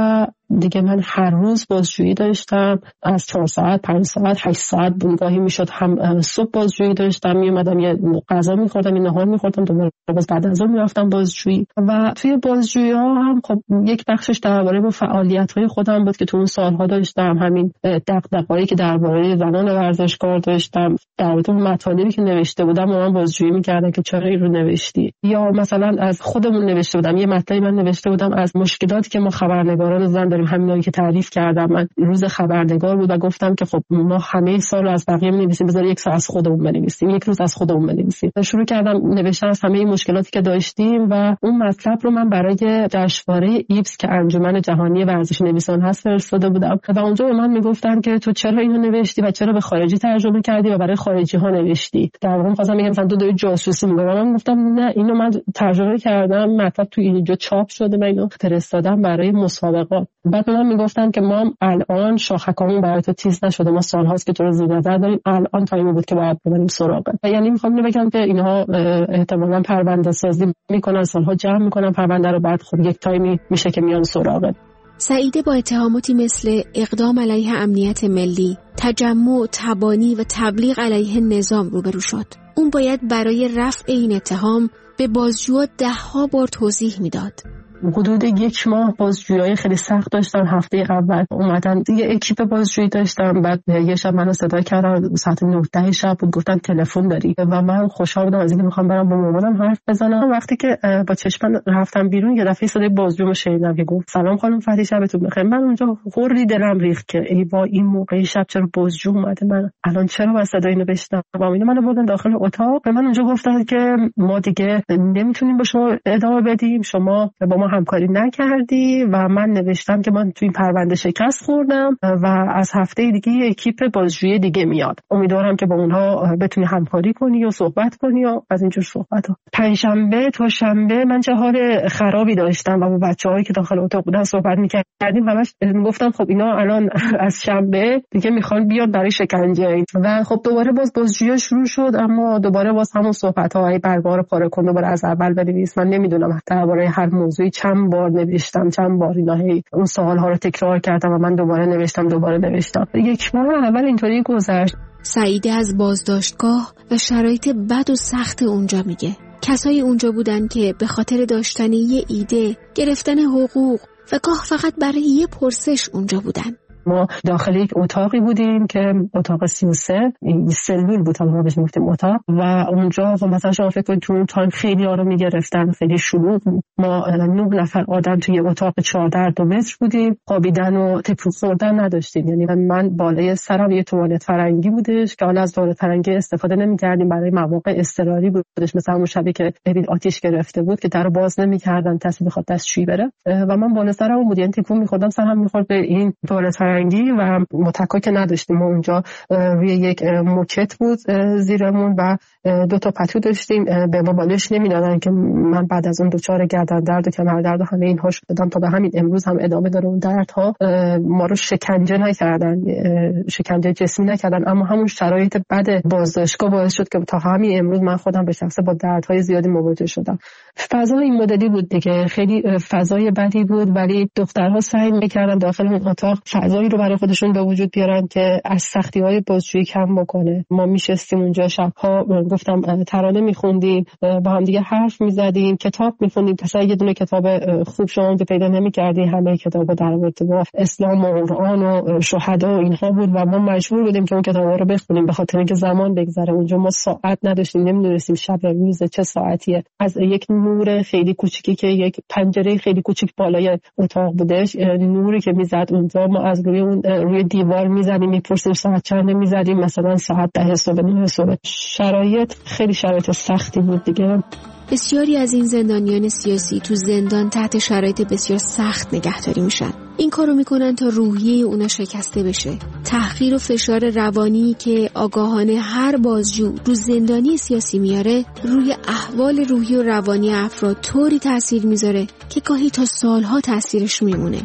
دیگه من هر روز بازجویی داشتم، از چهار ساعت، پنج ساعت، هشت ساعت بونگاهی میشد. هم صبح بازجویی داشتم، میومدم یه غذا میخوردم، یه نهار میخوردم، دوباره باز بعد از اون میرفتم بازجویی. و توی بازجویی ها هم خب یک بخشش درباره با فعالیت‌های خودم بود که تو اون سالها داشتم، همین دغدغه‌هایی که درباره زنان ورزشکار داشتم، درباره اون مطالبی که نوشته بودم و من بازجویی میکردم که چرا این رو نوشتی، یا مثلا از خودمون نوشته بودم، یه مطلبی من نوشته بودم از مشکلاتی که ما خبرنگاران زن داریم، همینایی که تعریف کردم. من روز خبرنگار بود و گفتم که خب ما همه سال رو از بقیه می‌نویسیم، بذار یک سال از خودمون بنویسیم، یک روز از خودمون بنویسیم. شروع کردم نوشتن از همه مشکلاتی که داشتیم و اون مطلب رو من برای جشنواره ایپس که انجمن جهانی ورزش نویسان هست فرستاده بودم و اونجا به من میگفتن که تو چرا اینو نوشتی و چرا به خارجی ترجمه کردی و برای خارجی ها نوشتی. در واقع خواستم بگم مثلا تو داری جاسوسی می‌کنی. من گفتم نه، اینو من ترجمه کردم، مطلب تو اینجا چاپ شده، من اینو فرستادم برای مسابقات. بعد من میگفتن که ما الان شاخکامون برای تو تیز نشده، ما سال‌هاست که تو رو زیر نظر داریم، الان تایم بود که باید ببریم سراغت. یعنی میخوام اینو بگم که اینها احتمالاً پرونده سازی میکنن، سالها جمع میکنن پرونده رو، بعد خب یک تایمی میشه که میان سراغت. سعیده با اتهاماتی مثل اقدام علیه امنیت ملی، تجمع، تبانی و تبلیغ علیه نظام روبرو شد. اون باید برای رفع این اتهام به بازجوها ده ها بار توضیح میداد. حدود یک ماه بازجویی خیلی سخت داشتم. هفته اول اومدن یه اکیپ بازجویی داشتم، بعد یه شب منو صدا کردن ساعت نه ده شب بود، گفتن تلفن داری و من خوشحال بودم از اینکه میخوام برم با مامانم حرف بزنم. وقتی که با چشم رفتم بیرون یه دفعه صدای بازجو شنیدم که گفت سلام خانم فتحی، شبتون بخیر. من اونجا خوردی دلم ریخت که ای با این موقع شب چرا بازجو اومده، من الان چرا با صدای اینو بشنوم. اینا منو بردن داخل اتاق، به من اونجا گفتن که ما دیگه نمیتونیم با شما ادامه بدیم، شما با ما همکاری نکردی و من نوشتم که من تو این پرونده شکست خوردم و از هفته دیگه یه اکیپ بازجویی دیگه میاد، امیدوارم که با اونها بتونی همکاری کنی و صحبت کنی و از اینجور صحبت‌ها. پنجشنبه تا شنبه من چه حال خرابی داشتم و با بچه‌هایی که داخل اتاق بودن صحبت می‌کردیم، همش میگفتم خب اینا الان از شنبه دیگه میخوان بیاد برای شکنجه و خب دوباره باز بازجویی شروع شد، اما دوباره باز همون صحبت‌های برگار پاره کن، دوباره از اول بنویس. من نمیدونم درباره هر موضوعی چند بار نوشتم، چند بار اینا هی اون سوال‌ها رو تکرار کردم و من دوباره نوشتم دوباره نوشتم. یک ماه اول اینطوری گذشت. سعیده از بازداشتگاه و شرایط بد و سخت اونجا میگه. کسایی اونجا بودن که به خاطر داشتن یه ایده، گرفتن حقوق و گاه فقط برای یه پرسش اونجا بودن. ما داخل یک اتاقی بودیم که اتاق سی و سه، این سلول بود ما بهش میگفتیم اتاق، و اونجا مثلا شما فکر کنید تو اون تایم خیلی ها رو میگرفتن، خیلی شلوغ بود. ما نه نفر آدم توی اتاق چهارده دو متر بودیم، خوابیدن و تکون خوردن نداشتیم. یعنی من بالای سرم یه توالت فرنگی بودش که حالا از توالت فرنگی استفاده نمی‌کردیم، برای مواقع اضطراری بودش، مثلا اون شبی که ببین آتش گرفته بود که درو باز نمی‌کردن کسی بخواد دستشویی بره و من بالا سرم بود، یعنی تکون می‌خوردم سرم می‌خورد به این توالت فرنگی و متکا که نداشتیم. ما اونجا روی یک موکت بود زیرمون و دو تا پتو داشتیم، به ما بالش نمیدادن که من بعد از اون دوچار گردن درد و کمر درد و همه اینها شدم تا به همین امروز هم ادامه داره اون دردها. ما رو شکنجه نکردن، شکنجه جسمی نکردن، اما همون شرایط بد بازداشتگاه باعث شد که تا همین امروز من خودم به شخصه با دردهای زیادی مواجه شدم. فضا این مدلی بود دیگه، خیلی فضای بدی بود، ولی دخترها سعی می‌کردن داخل اون اتاق فضایی رو برای خودشون به وجود بیارن که از سختی‌های بازجویی کم بکنه. ما میشستیم اونجا شب‌ها، گفتم ترانه می‌خوندیم، با هم دیگه حرف می‌زدیم، کتاب می‌خوندیم. مثلا یه دونه کتاب خوب شما پیدا نمی‌کردی، همه کتابا در رابطه با اسلام و قرآن و شهدا و اینها بود و ما مجبور بودیم که اون کتابا رو بخونیم به خاطر اینکه زمان بگذره. اونجا ما ساعت نداشتیم، نمی‌دونستیم شب روز چه ساعتیه. از یک نور خیلی کوچیکی که یک پنجره خیلی کوچیک بالای اتاق بودش، نوری که میزد اونجا، ما از روی اون روی دیوار میزدیم، میپرسیم ساعت چند، میزدیم مثلا ساعت ده صبح، نه صبح. شرایط خیلی شرایط سختی بود دیگه. بسیاری از این زندانیان سیاسی تو زندان تحت شرایط بسیار سخت نگهداری میشن. این کارو میکنن تا روحیه اونا شکسته بشه. تحقیر و فشار روانی که آگاهانه هر بازجو رو زندانی سیاسی میاره، روی احوال روحی و روانی افراد طوری تاثیر میذاره که گاهی تا سالها تاثیرش میمونه.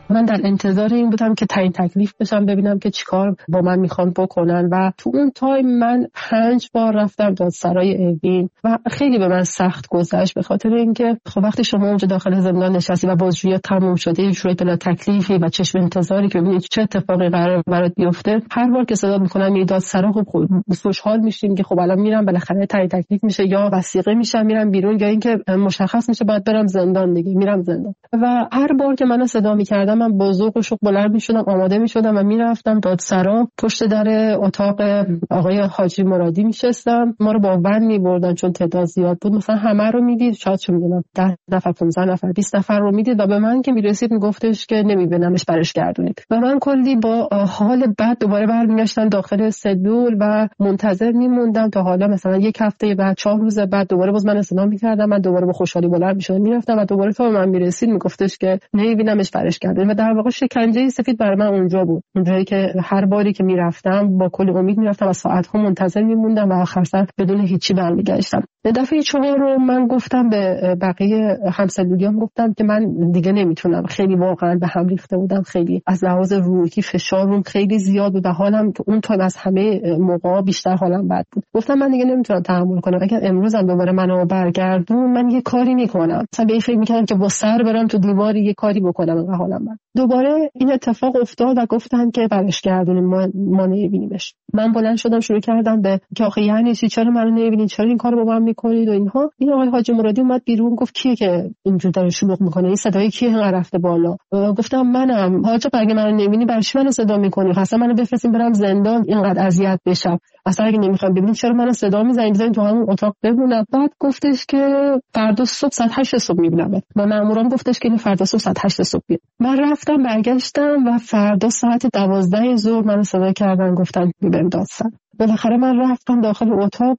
من در انتظار این بودم که تعیین تکلیف بشم، ببینم که چیکار با من میخوان بکنن و تو اون تایم من پنج بار رفتم دادسرای اوین و خیلی به من سخت گذشت، به خاطر اینکه خب وقتی شما اونجا داخل زندان نشستی و بازجویی تموم شده، یه جوری بلا تکلیفی و چشم انتظاری که ببینید چه اتفاقی قرار برات بیفته، هر بار که صدا میکنن یه دادسرا خب خوشحال میشیم که خب الان میرم بالاخره تعیین تکلیف میشه یا وثیقه میشم میرم بیرون یا اینکه مشخص میشه باید برم زندان دیگه، میرم زندان. و هر بار که منو صدا میکردم من با ذوق و شوق بلند میشدم، آماده میشدم و میرفتم دادسرا. پشت در اتاق آقای حاجی مرادی میشستم، ما رو با ون میبردن چون تعداد زیاد بود، مثلا همه رو میدید، شاید چه میدونم ده نفر پانزده نفر بیست نفر رو میدید و به من که میرسید میگفتش که نمیبینمش، برش گردونید. و من کلی با حال بد دوباره برمیگشتم داخل سلول و منتظر میموندم تا حالا مثلا یک هفته بعد، چهار روز بعد دوباره باز من استدام میکردم، من دوباره با خوشحالی بلند میشدم میرفتم و دوباره تا من میرسید میگفتش که نمیبینمش، برش گردونید. و در واقع شکنجه سفید برای من اونجا بود، اونجایی که هر باری که میرفتم با کلی امید میرفتم و ساعت‌ها منتظر میموندم و آخر سر بدون هیچی برمیگشتم. دفعه چهار رو من گفتم به بقیه همسلولیام، گفتم که من دیگه نمیتونم، خیلی واقعا به هم ریخته بودم، خیلی از لحاظ روحی فشار روم خیلی زیاد بود و حالم که اون تا از همه موقعا بیشتر حالم بد بود. گفتم من دیگه نمیتونم تحمل کنم، اگر امروز هم دوباره منو برگردون من یه کاری میکنم. مثلا به این فکر میکردم که با سر برم تو دیوار یه کاری بکنم انقدر حالم بد. دوباره این اتفاق افتاد و گفتن که برش گردونیم، ما ما نمیبینیمش. من بلند شدم شروع کردم به که آخه یعنی چی، چرا منو نمیبینید، چرا این کارو با من میکنید و اینها. این آقای حاجی مرادی اومد بیرون، گفت کیه که اینجوری داره شلوغ میکنه، این صدای کیه اینقدر رفته بالا؟ گفتم منم. حاجی اگه منو نمیبینی برای چی منو صدا میکنی؟ اصلا منو بفرستین برم زندان اینقدر اذیت بشم، اصلا اگه نمیخوام ببینید چرا منو صدا میزنید، بزنید تو همون اتاق بمونم. بعد گفتش که فردا صبح ساعت هشت صبح میبینم و مامورم گفتش که فردا صبح ساعت هشت صبح بیاد. من رفتم برگشتم و فردا ساعت دوازده ظهر منو صدا کردن، گفتن بریم دادسرا. بالاخره من رفتم داخل اتاق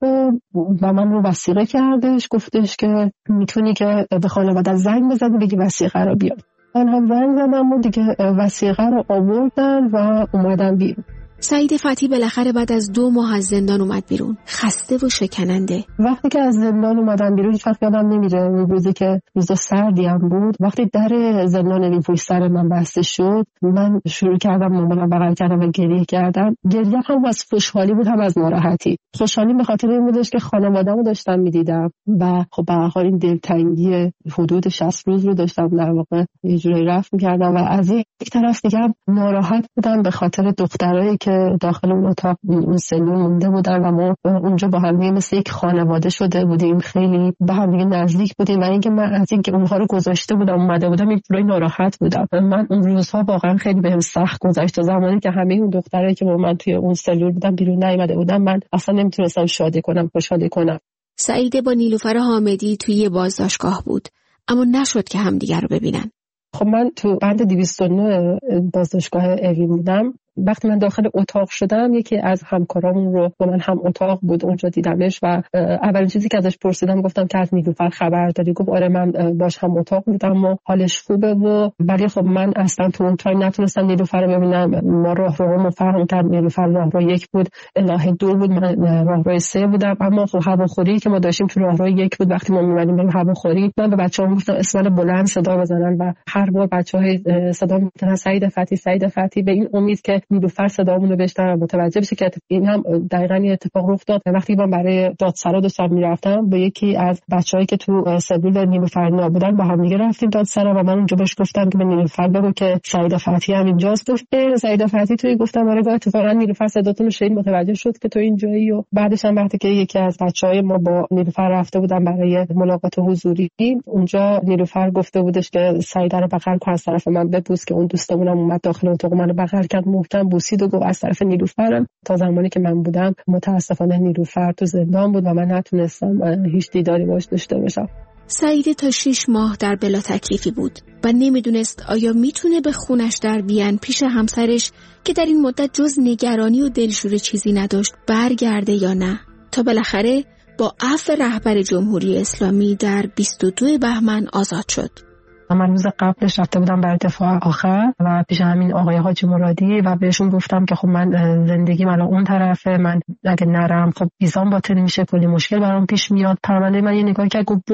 و من رو وثیقه کردش، گفتش که میتونی که به خانواده زنگ بزنی بگی وثیقه رو بیار. من هم زنگ زدم و دیگه وثیقه رو آوردن و اومدم بیرون. سعید فتحی بالاخره بعد از دو ماه از زندان اومد بیرون، خسته و شکننده. وقتی که از زندان اومدم بیرون هیچ وقت یادم نمیره، اون روزی که روز سردی هم بود، وقتی در زندان این پشت سر من بسته شد، من شروع کردم مامانم بغل کردم و گریه کردم. گریه هم از خوشحالی بود هم از ناراحتی. خوشحالی به خاطر این بودش که خانواده‌مو داشتم میدیدم و خب به هر حال این دلتنگی حدود شصت روز رو داشتم در واقع یه جوری رفع می‌کردم و از یک طرف دیگه ناراحت بودم به خاطر دخترایی که داخل اون اتاق اون سلول مونده بودن و ما اونجا با هم دیگه مثل یک خانواده شده بودیم، خیلی به هم دیگه نزدیک بودیم و اینکه من از اینکه اونها رو گذاشته بودم اومده بودم این جوری ناراحت بودم. من اون روزها واقعا خیلی بهم سخت گذشت. زمانی که همه اون دخترایی که با من توی اون سلول بودن بیرون نیومده بودن، من اصلا نمیتونستم شادی کنم، خوشحالی کنم. سعید با نیلوفر حامدی توی بازداشتگاه بود، اما نشد که همدیگر رو ببینن. خب من تو بند دویست و نه بازداشتگاه اوین بودم. وقتی من داخل اتاق شدم یکی از همکارامون رو با من هم اتاق بود اونجا دیدمش و اولین چیزی که ازش پرسیدم گفتم که از نیلوفر خبر داری؟ گفت آره من باش هم اتاق بودم و حالش خوبه و ولی خب من اصلا تو اون تایم نتونستم نیلوفر رو ببینم. ما راه رو فرق کرد، نیلوفر راه رو یک بود، الهه دو بود، من راه رو سه بودم. اما خب هواخوری که ما داشتیم تو راه رو یک بود. وقتی ما می‌اومدیم بریم هواخوری من به بچه‌ها گفتم اسم بلند صدا بزنن و هر بار بچه‌ها صدا می‌زدن سعید فتحی سعید فتحی، به این امید که نیلوفر صدامون رو بشنوه و متوجه بشه که این هم دقیقاً این اتفاق رخ داد. وقتی من برای دادسرا داشتم میرفتم با یکی از بچه‌هایی که تو سلول نیلوفر نبودن با هم دیگه رفتیم دادسرا و من اونجا بهش گفتم که به نیلوفر بگو که سعید فتحی هم اینجاست. گفت سعید فتحی توی گفتم آره اتفاقا نیلوفر صداتون رو شنید، متوجه شد که تو اینجایی. و بعدش هم وقتی که یکی از بچه‌های ما با نیلوفر رفته بودن برای ملاقات حضوری، اونجا نیلوفر گفته بودش که سعید رو بغل کن از طرف من ببوس، که اون دوستمونم اومد داخل اتاق منو بغل کرد محکم بوسید و گفت از طرف نیلوفرم. تا زمانی که من بودم متاسفانه نیلوفر تو زندان بود و من نتونستم هیچ دیداری باش داشته باشم. سعید تا شش ماه در بلا تکلیفی بود و نمیدونست آیا میتونه به خونش در بیان پیش همسرش که در این مدت جز نگرانی و دلشوره چیزی نداشت برگرده یا نه، تا بالاخره با عفو رهبر جمهوری اسلامی در بیست و دو بهمن آزاد شد. من روز قبلش رفته بودم برای دفاع آخر و پیش همین آقای حاجی مرادی و بهشون گفتم که خب من زندگی من اون طرفه، من اگه نرم خب ویزام باطل میشه، کلی مشکل برام پیش میاد. پرونده من یه نگاه کرد گفت برو.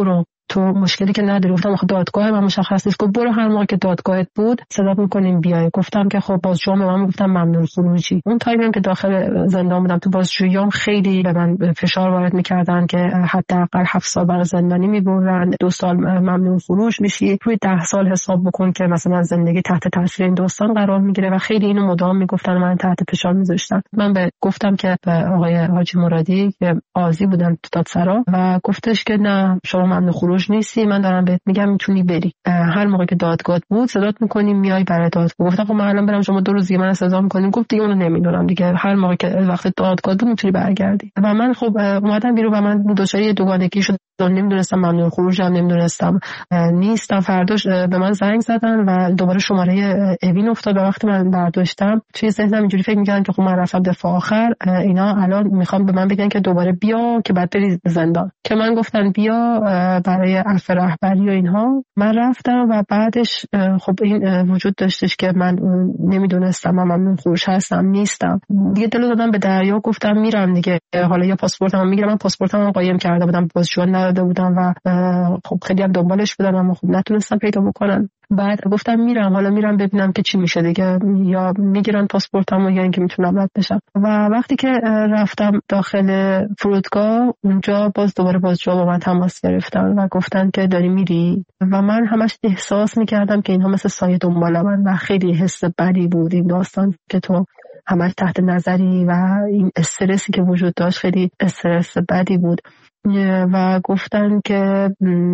تو مشکلی که نداری. گفتم آخه دادگاه من مشخص نیست. گفت برو هر موقع که دادگاهت بود صدا می‌کنیم بیای. گفتم که خب بازجو به من گفتم ممنوع خروجی. اون تایمی که داخل زندان بودم تو بازجوییام خیلی به من فشار وارد می‌کردن که حداقل هفت سال برای زندانی می‌برن، دو سال ممنوع خروج میشی، روی ده سال حساب بکن که مثلا زندگی تحت تاثیر این دوستان قرار میگیره و خیلی اینو مدام میگفتن، من تحت فشار میذاشتن. من به گفتم که به آقای حاجی مرادی که قاضی بودن تو دادسرا و گفتش که نه شما ممنوع خروج نیستی، من دارم بهت میگم میتونی بری، هر موقع که دادگاه بود صدات میکنیم میای برای دادگاه. گفتم خب من الان برم شما دو روز دیگه من صدا میکنیم. گفت دیگه اونو نمیدونم دیگه، هر موقع که وقت دادگاه بود میتونی برگردی. و من خب اومدم بیرون و من دچار دوگانگی شدم، نمیدونستم ممنوع خروجم، نمیدونستم نیستم. فرداش به من زنگ زدن و دوباره شماره اوین افتاد. به وقتی من برداشتم توی ذهنم اینجوری فکر می‌کردم که خب من رفتم دفاع آخر، اینا الان میخوام به من بگن که دوباره بیا که بعد بری زندان. که من گفتن بیا برای عفو رهبری و اینها. من رفتم و بعدش خب این وجود داشتش که من نمیدونستم من ممنوع خروج هستم نیستم. دیگه دلو دادم به دریا، گفتم میرم دیگه، حالا یا پاسپورتمو میگیرم. من پاسپورتمو قایم کرده بودم، بازجو نداده بودم و خب خیلی هم دنبالش بودم اما خب نتونستم پیدا بکنم. بعد گفتم میرم، حالا میرم ببینم که چی میشه دیگه، یا میگیرن پاسپورتمو یا اینکه میتونم رد بشم. و وقتی که رفتم داخل فرودگاه اونجا باز دوباره بازجو با من تماس گرفتن و گفتن که داری میری و من همش احساس میکردم که اینها مثل سایه دنبال من و خیلی حس بدی بود این داستان که تو همش تحت نظری و این استرسی که وجود داشت خیلی استرس بدی بود. و گفتن که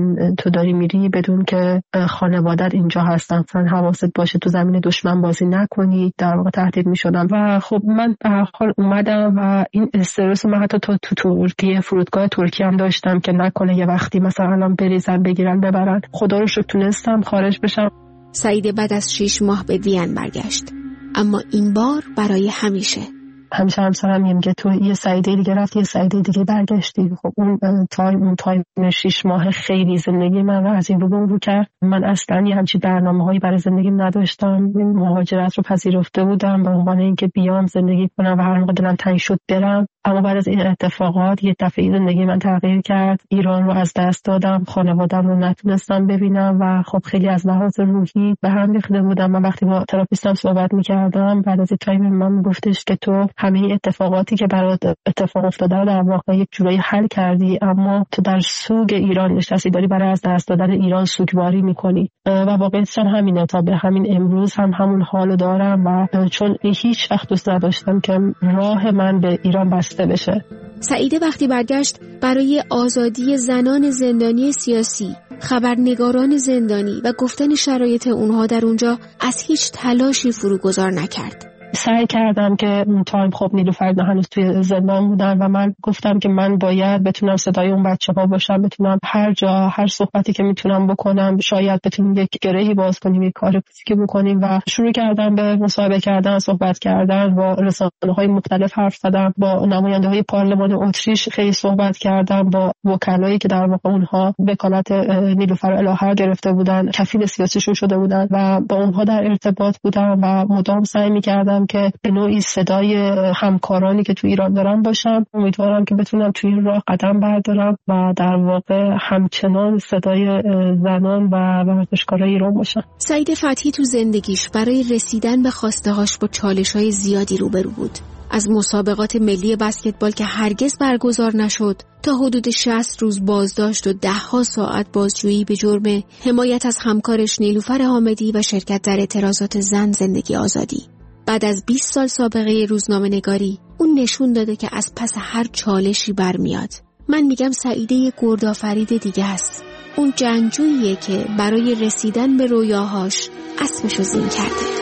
تو داری میری بدون که خانوادت اینجا هستن، حواست باشه تو زمین دشمن بازی نکنی، در واقع تهدید میشدم. و خب من به هر حال اومدم و این استرس من حتی تو تو ترکیه فرودگاه ترکیه هم داشتم که نکنه یه وقتی مثلا الان بریزن بگیرن ببرن. خدا رو شکر تونستم خارج بشم. سعید بعد از شش ماه به وین برگشت، اما این بار برای همیشه. همیشه همسرم میگه که تو یه سعیده دیگه رفتی، یه سعیده دیگه برگشتی. خب اون تایم اون تایم شش ماه خیلی زندگی من رو از این رو به اون رو کرد. من اصلا یه همچین برنامه‌هایی برای زندگیم نداشتم. مهاجرت رو پذیرفته بودم به عنوان اینکه بیام زندگی کنم و هر موقع دلم تنگ شد برم. اما بعد از این اتفاقات یه دفعه زندگی من تغییر کرد. ایران رو از دست دادم، خانواده‌ام رو نتونستم ببینم و خب خیلی از لحاظ روحی به هم ریخته بودم. من وقتی با تراپیستم صحبت می‌کردم بعد از این تایم من گفتش که تو همه اتفاقاتی که برات اتفاق افتاده رو در واقع یک جورایی حل کردی، اما تو در سوگ ایران نشستی، داری برای از دست دادن ایران سوگواری میکنی. و واقعیتش هم همینه، تا به همین امروز هم همون حالو دارم و چون هیچ وقت دوست نداشتم که راه من به ایران بسته بشه. سعیده وقتی برگشت برای آزادی زنان زندانی سیاسی، خبرنگاران زندانی و گفتن شرایط اونها در اونجا از هیچ تلاشی فروگذار نکرد. سعی کردم که اون تایم خب نیلوفر هنوز توی زندان بودن و من گفتم که من باید بتونم صدای اون بچه ها باشم، بتونم هر جا هر صحبتی که میتونم بکنم، شاید بتونیم یک گرهی باز کنیم، یک کار فیزیکی بکنیم. و شروع کردم به مصاحبه کردن، صحبت کردن، با رسانه‌های مختلف حرف زدم، با نماینده‌های پارلمان اتریش خیلی صحبت کردم، با وکلایی که در واقع اونها وکالت نیلوفر الهه گرفته بودن، کفیل سیاسیشون شده بودن و با اونها در ارتباط بودم و مدام سعی می‌کردم که به نوعی صدای همکارانی که تو ایران دارم باشم. امیدوارم که بتونم توی این راه قدم بردارم و در واقع همچنان صدای زنان و ورزشکارای ایران باشم. سعید فتحی تو زندگیش برای رسیدن به خواسته‌هاش با چالش‌های زیادی روبرو بود. از مسابقات ملی بسکتبال که هرگز برگزار نشد تا حدود شصت روز بازداشت و ده‌ها ساعت بازجویی به جرم حمایت از همکارش نیلوفر حامدی و شرکت در اعتراضات زن زندگی آزادی. بعد از بیست سال سابقه روزنامه‌نگاری اون نشون داده که از پس هر چالشی برمیاد. من میگم سعیده یه گردآفرید دیگه است. اون جنگجوییه که برای رسیدن به رویاهاش اسمشو زین کرده.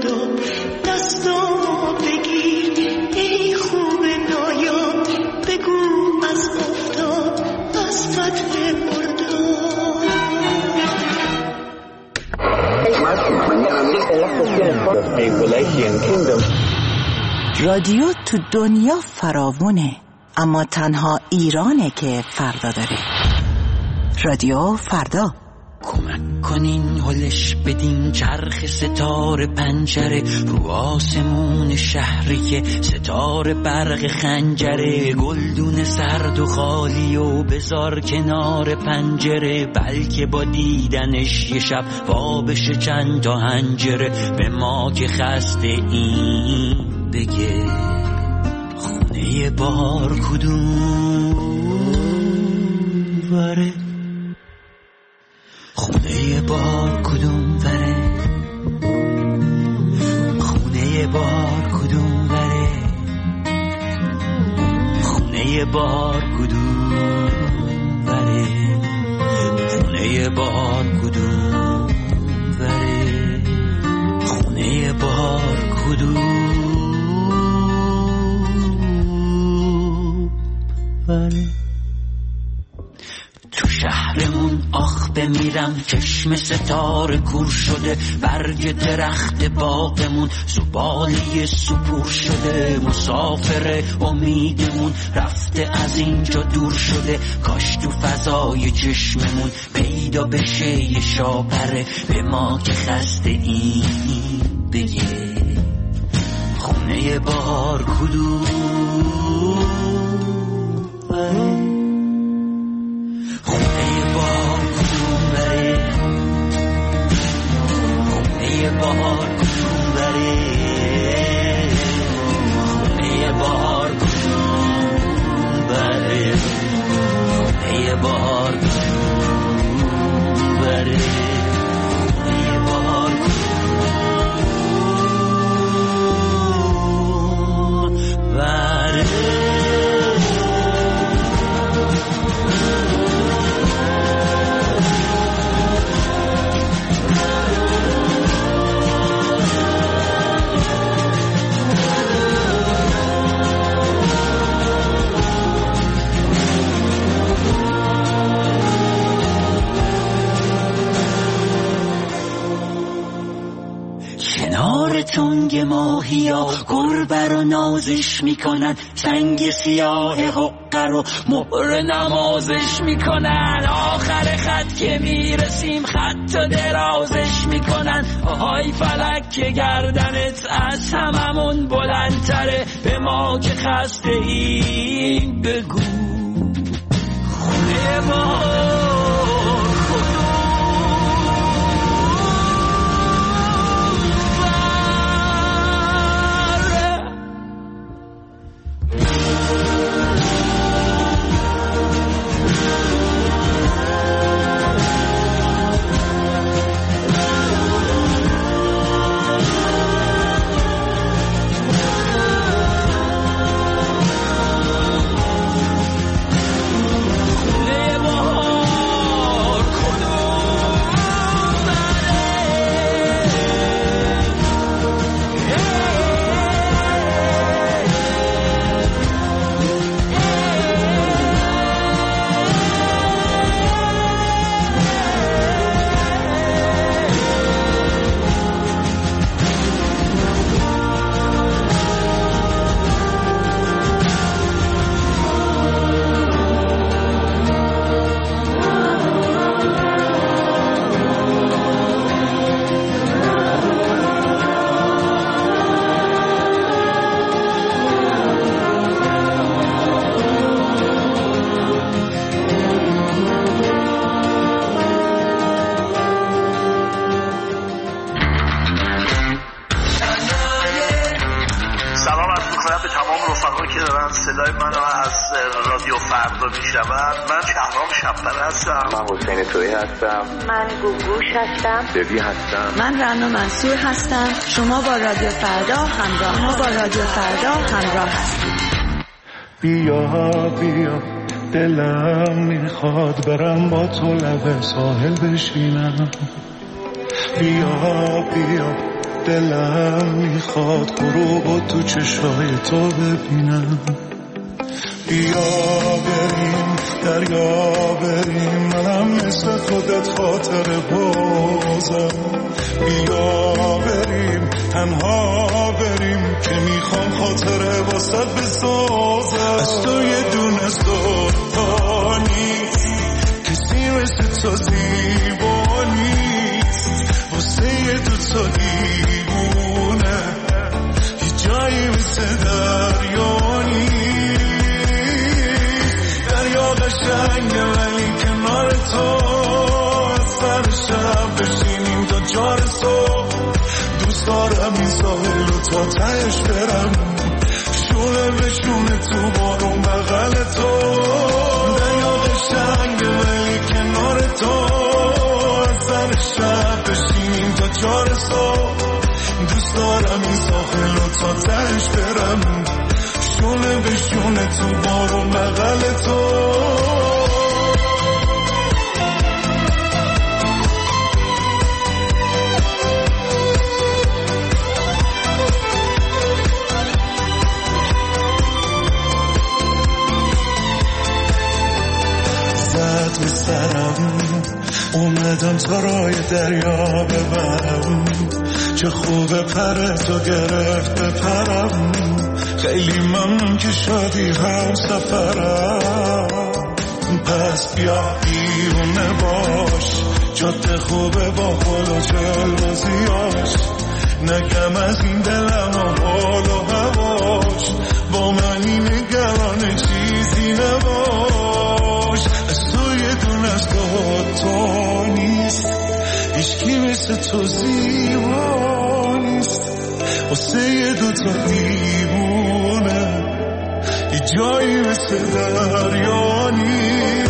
فردا دستامو بگیر ای خوب نایاب بگو از افتاد از فتح مرداد رادیو تو دنیا فراوونه، اما تنها ایرانه که فردا داره. رادیو فردا. کمک کنین هلش بدین چرخ ستاره پنجره رو آسمون شهری که ستاره برق خنجره گلدون سرد و خالی و بذار کنار پنجره بلکه با دیدنش یه شب وا بشه چند تا هنجره به ما که خسته این بگه خونه بار کدوم وره خونه بار کدوم وره خونه بار کدوم وره خونه بار کدوم وره خونه بار کدوم وره خونه بار کدوم وره تو شهرمون آخ بمیرم چشم ستاره کور شده برگ درخت باغمون زباله سپور شده مسافر امیدمون رفته از اینجا دور شده کاش تو فضای چشممون پیدا بشه یه شاپره به ما که خسته این بگه خونه بهار کدوم خونه بهار کدوم بره خونه بهار کدوم بره خونه بهار کدوم بره خونه بهار کدوم بره خونه بهار کدوم بره کنار تنگ ماهیا گربه رو نازش میکنن سنگ سیاه حقه رو مهر نمازش میکنن آخر خط که میرسیم خط و درازش میکنن آهای فلک که گردنت از هممون بلندتره به ما که خسته این بگو خونه ما صدای منو از رادیو فردا میشنوند. من شهرام شب‌پر هستم. من حسین تویی هستم. من گوگوش هستم. دوی هستم. من رنا منصور هستم. شما با رادیو فردا همراه شما با رادیو فردا همراه هستید. بیا بیا دلم میخواد برم با تو لب ساحل بشینم. بیا بیا دلم میخواد غروبو تو چشای تو ببینم. بیا بریم دریا بریم، منم مثل خودت خاطر بازم. بیا بریم تنها بریم که میخوام خاطر واسه بسازم. از تو یه دونه زودتا نیست، کسی مثل تو زیبا نیست. واسه تو تا دیوونه هیچ جایی مثل دریا نیست. قشنگه ولی کنار تو از سر شب بشینیم تا چار صبح. دوست دارم این ساحل رو تا تهش برم، شونه به شونه تو بارون بغل تو. دریا قشنگه ولی کنار تو از سر شب بشینیم تا چار صبح. دوست دارم این ساحل رو تا تهش برم، شونه به شونه تو بارون بغل تو. زد به سرم اومدم تا رای دریا ببرم. چه خوبه پر تو گرفت بپرم، خیلی ممنون که شدی هم سفرم. پس بیا بیرونه باش، جاده خوبه با حال و جلوزیاش. نگم از این دلم و حال و هواش، با منی نگران چیزی نباش. از تو یه دونه از تو نیست، هیچکی مثل تو زیبا نیست. واسه یه دوتا دیوونه یه جایی مثل دریا نیست.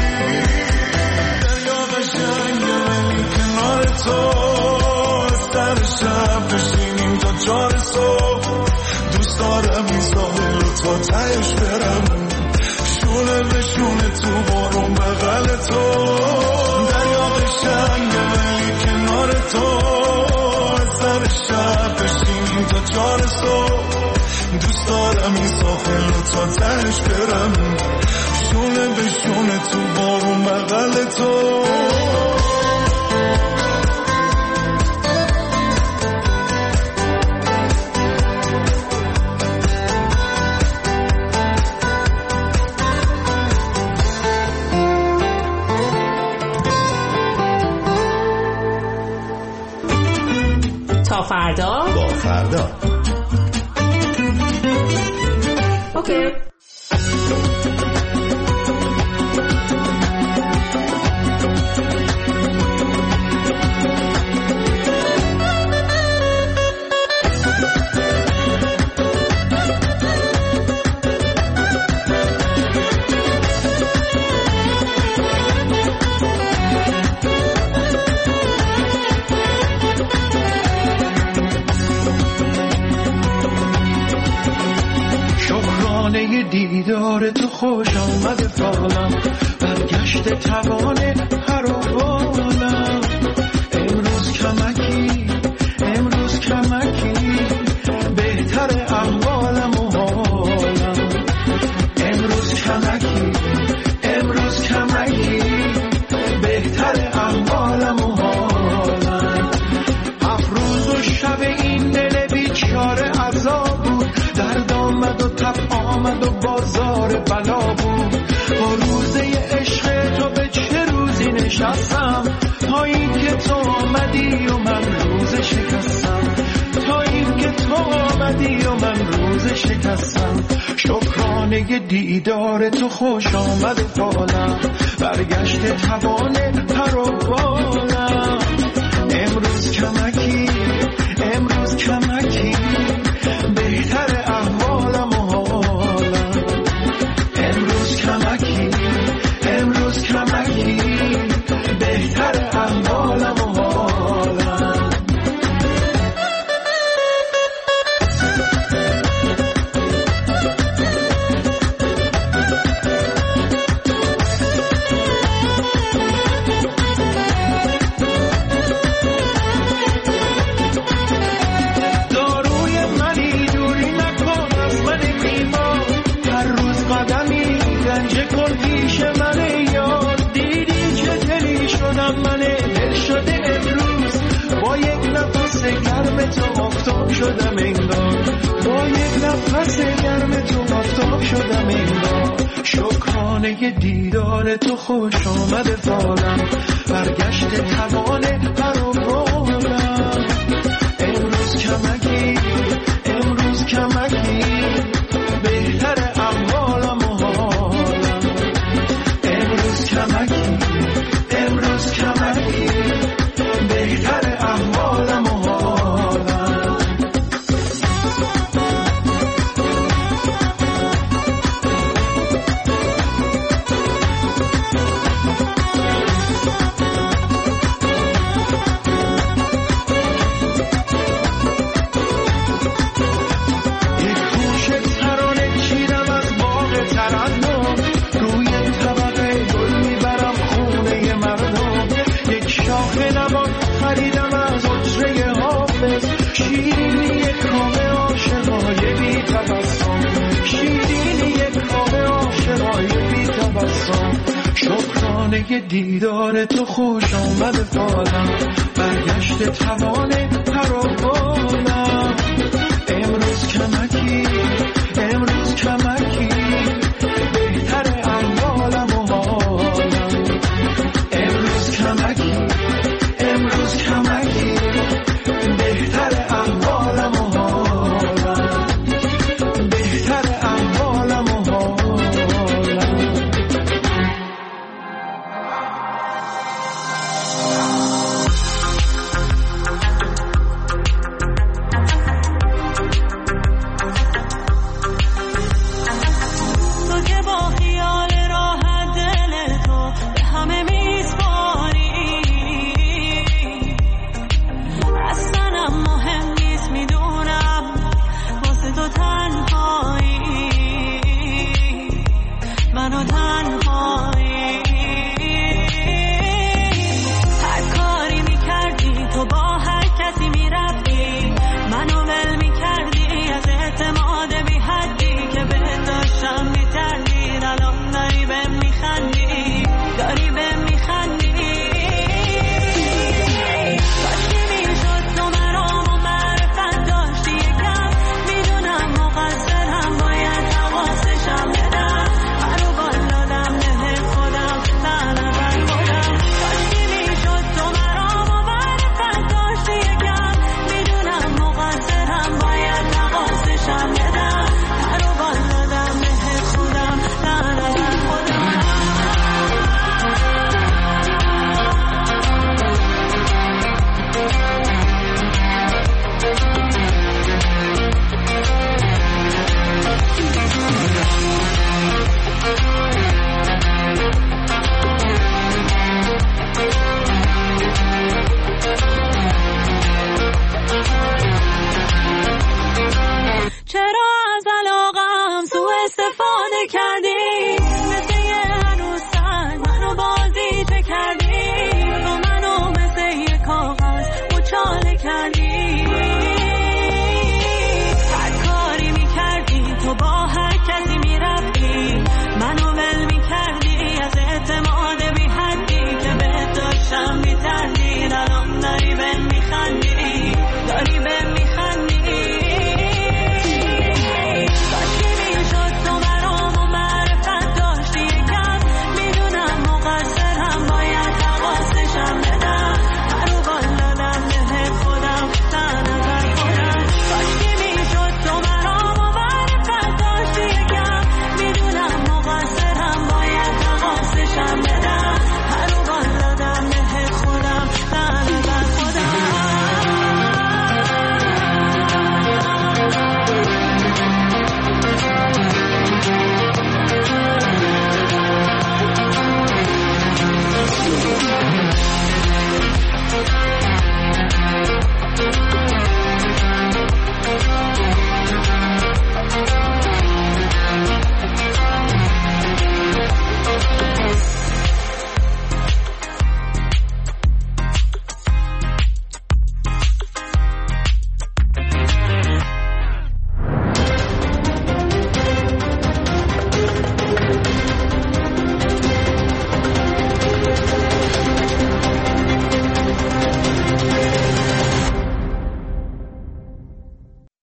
دریا قشنگه ولی کنار تو از سر شب بشینیم تا چار صبح. دوست دارم این ساحل رو تا تهش برم، شونه به شونه تو بارون بغل تو. دریا قشنگه ولی کنار تو از سر شب بشینیم تا چار صبح. دوست دارم این ساحل رو تا تهش برم، شونه به شونه تو بارون بغل تو. تا فردا با فردا. اوکی. دیدار تو خوش آمد فالم، برگشت توانه هر و بالم. امروز کمکی امروز کمکی بهتر احوالم و حالم. امروز کمکی امروز کمکی بهتر احوالم و حالم. افروز و شب این دل بیچاره عذاب بود، درد آمد و تب آمد و بازار بلا بود. با روزه عشق تو به چه روزی نشستم، تا این که تو آمدی و من روز شکستم. تا این که تو آمدی و من روز شکستم. شکرانه دیدار تو خوش آمد فالم، برگشت توانه پر و بالم. امروز کمکی امروز کمکی بهتر احوالم و حالم. امروز کمکی امروز کمکی بهتر احوالم و حالم. شدم انگار، با یک نفس گرم تو آفتاب شدم انگار. شکرانه دیدار تو خوش آمده فالم، برگشت توان پروانم. امروز کمکی امروز کمکی بهتر احوالم و حالم. امروز کمکی امروز کمکی بهتر احوالم و حالم. شکرانه دیدار تو خوش آمد فالم، برگشت توان پروانم.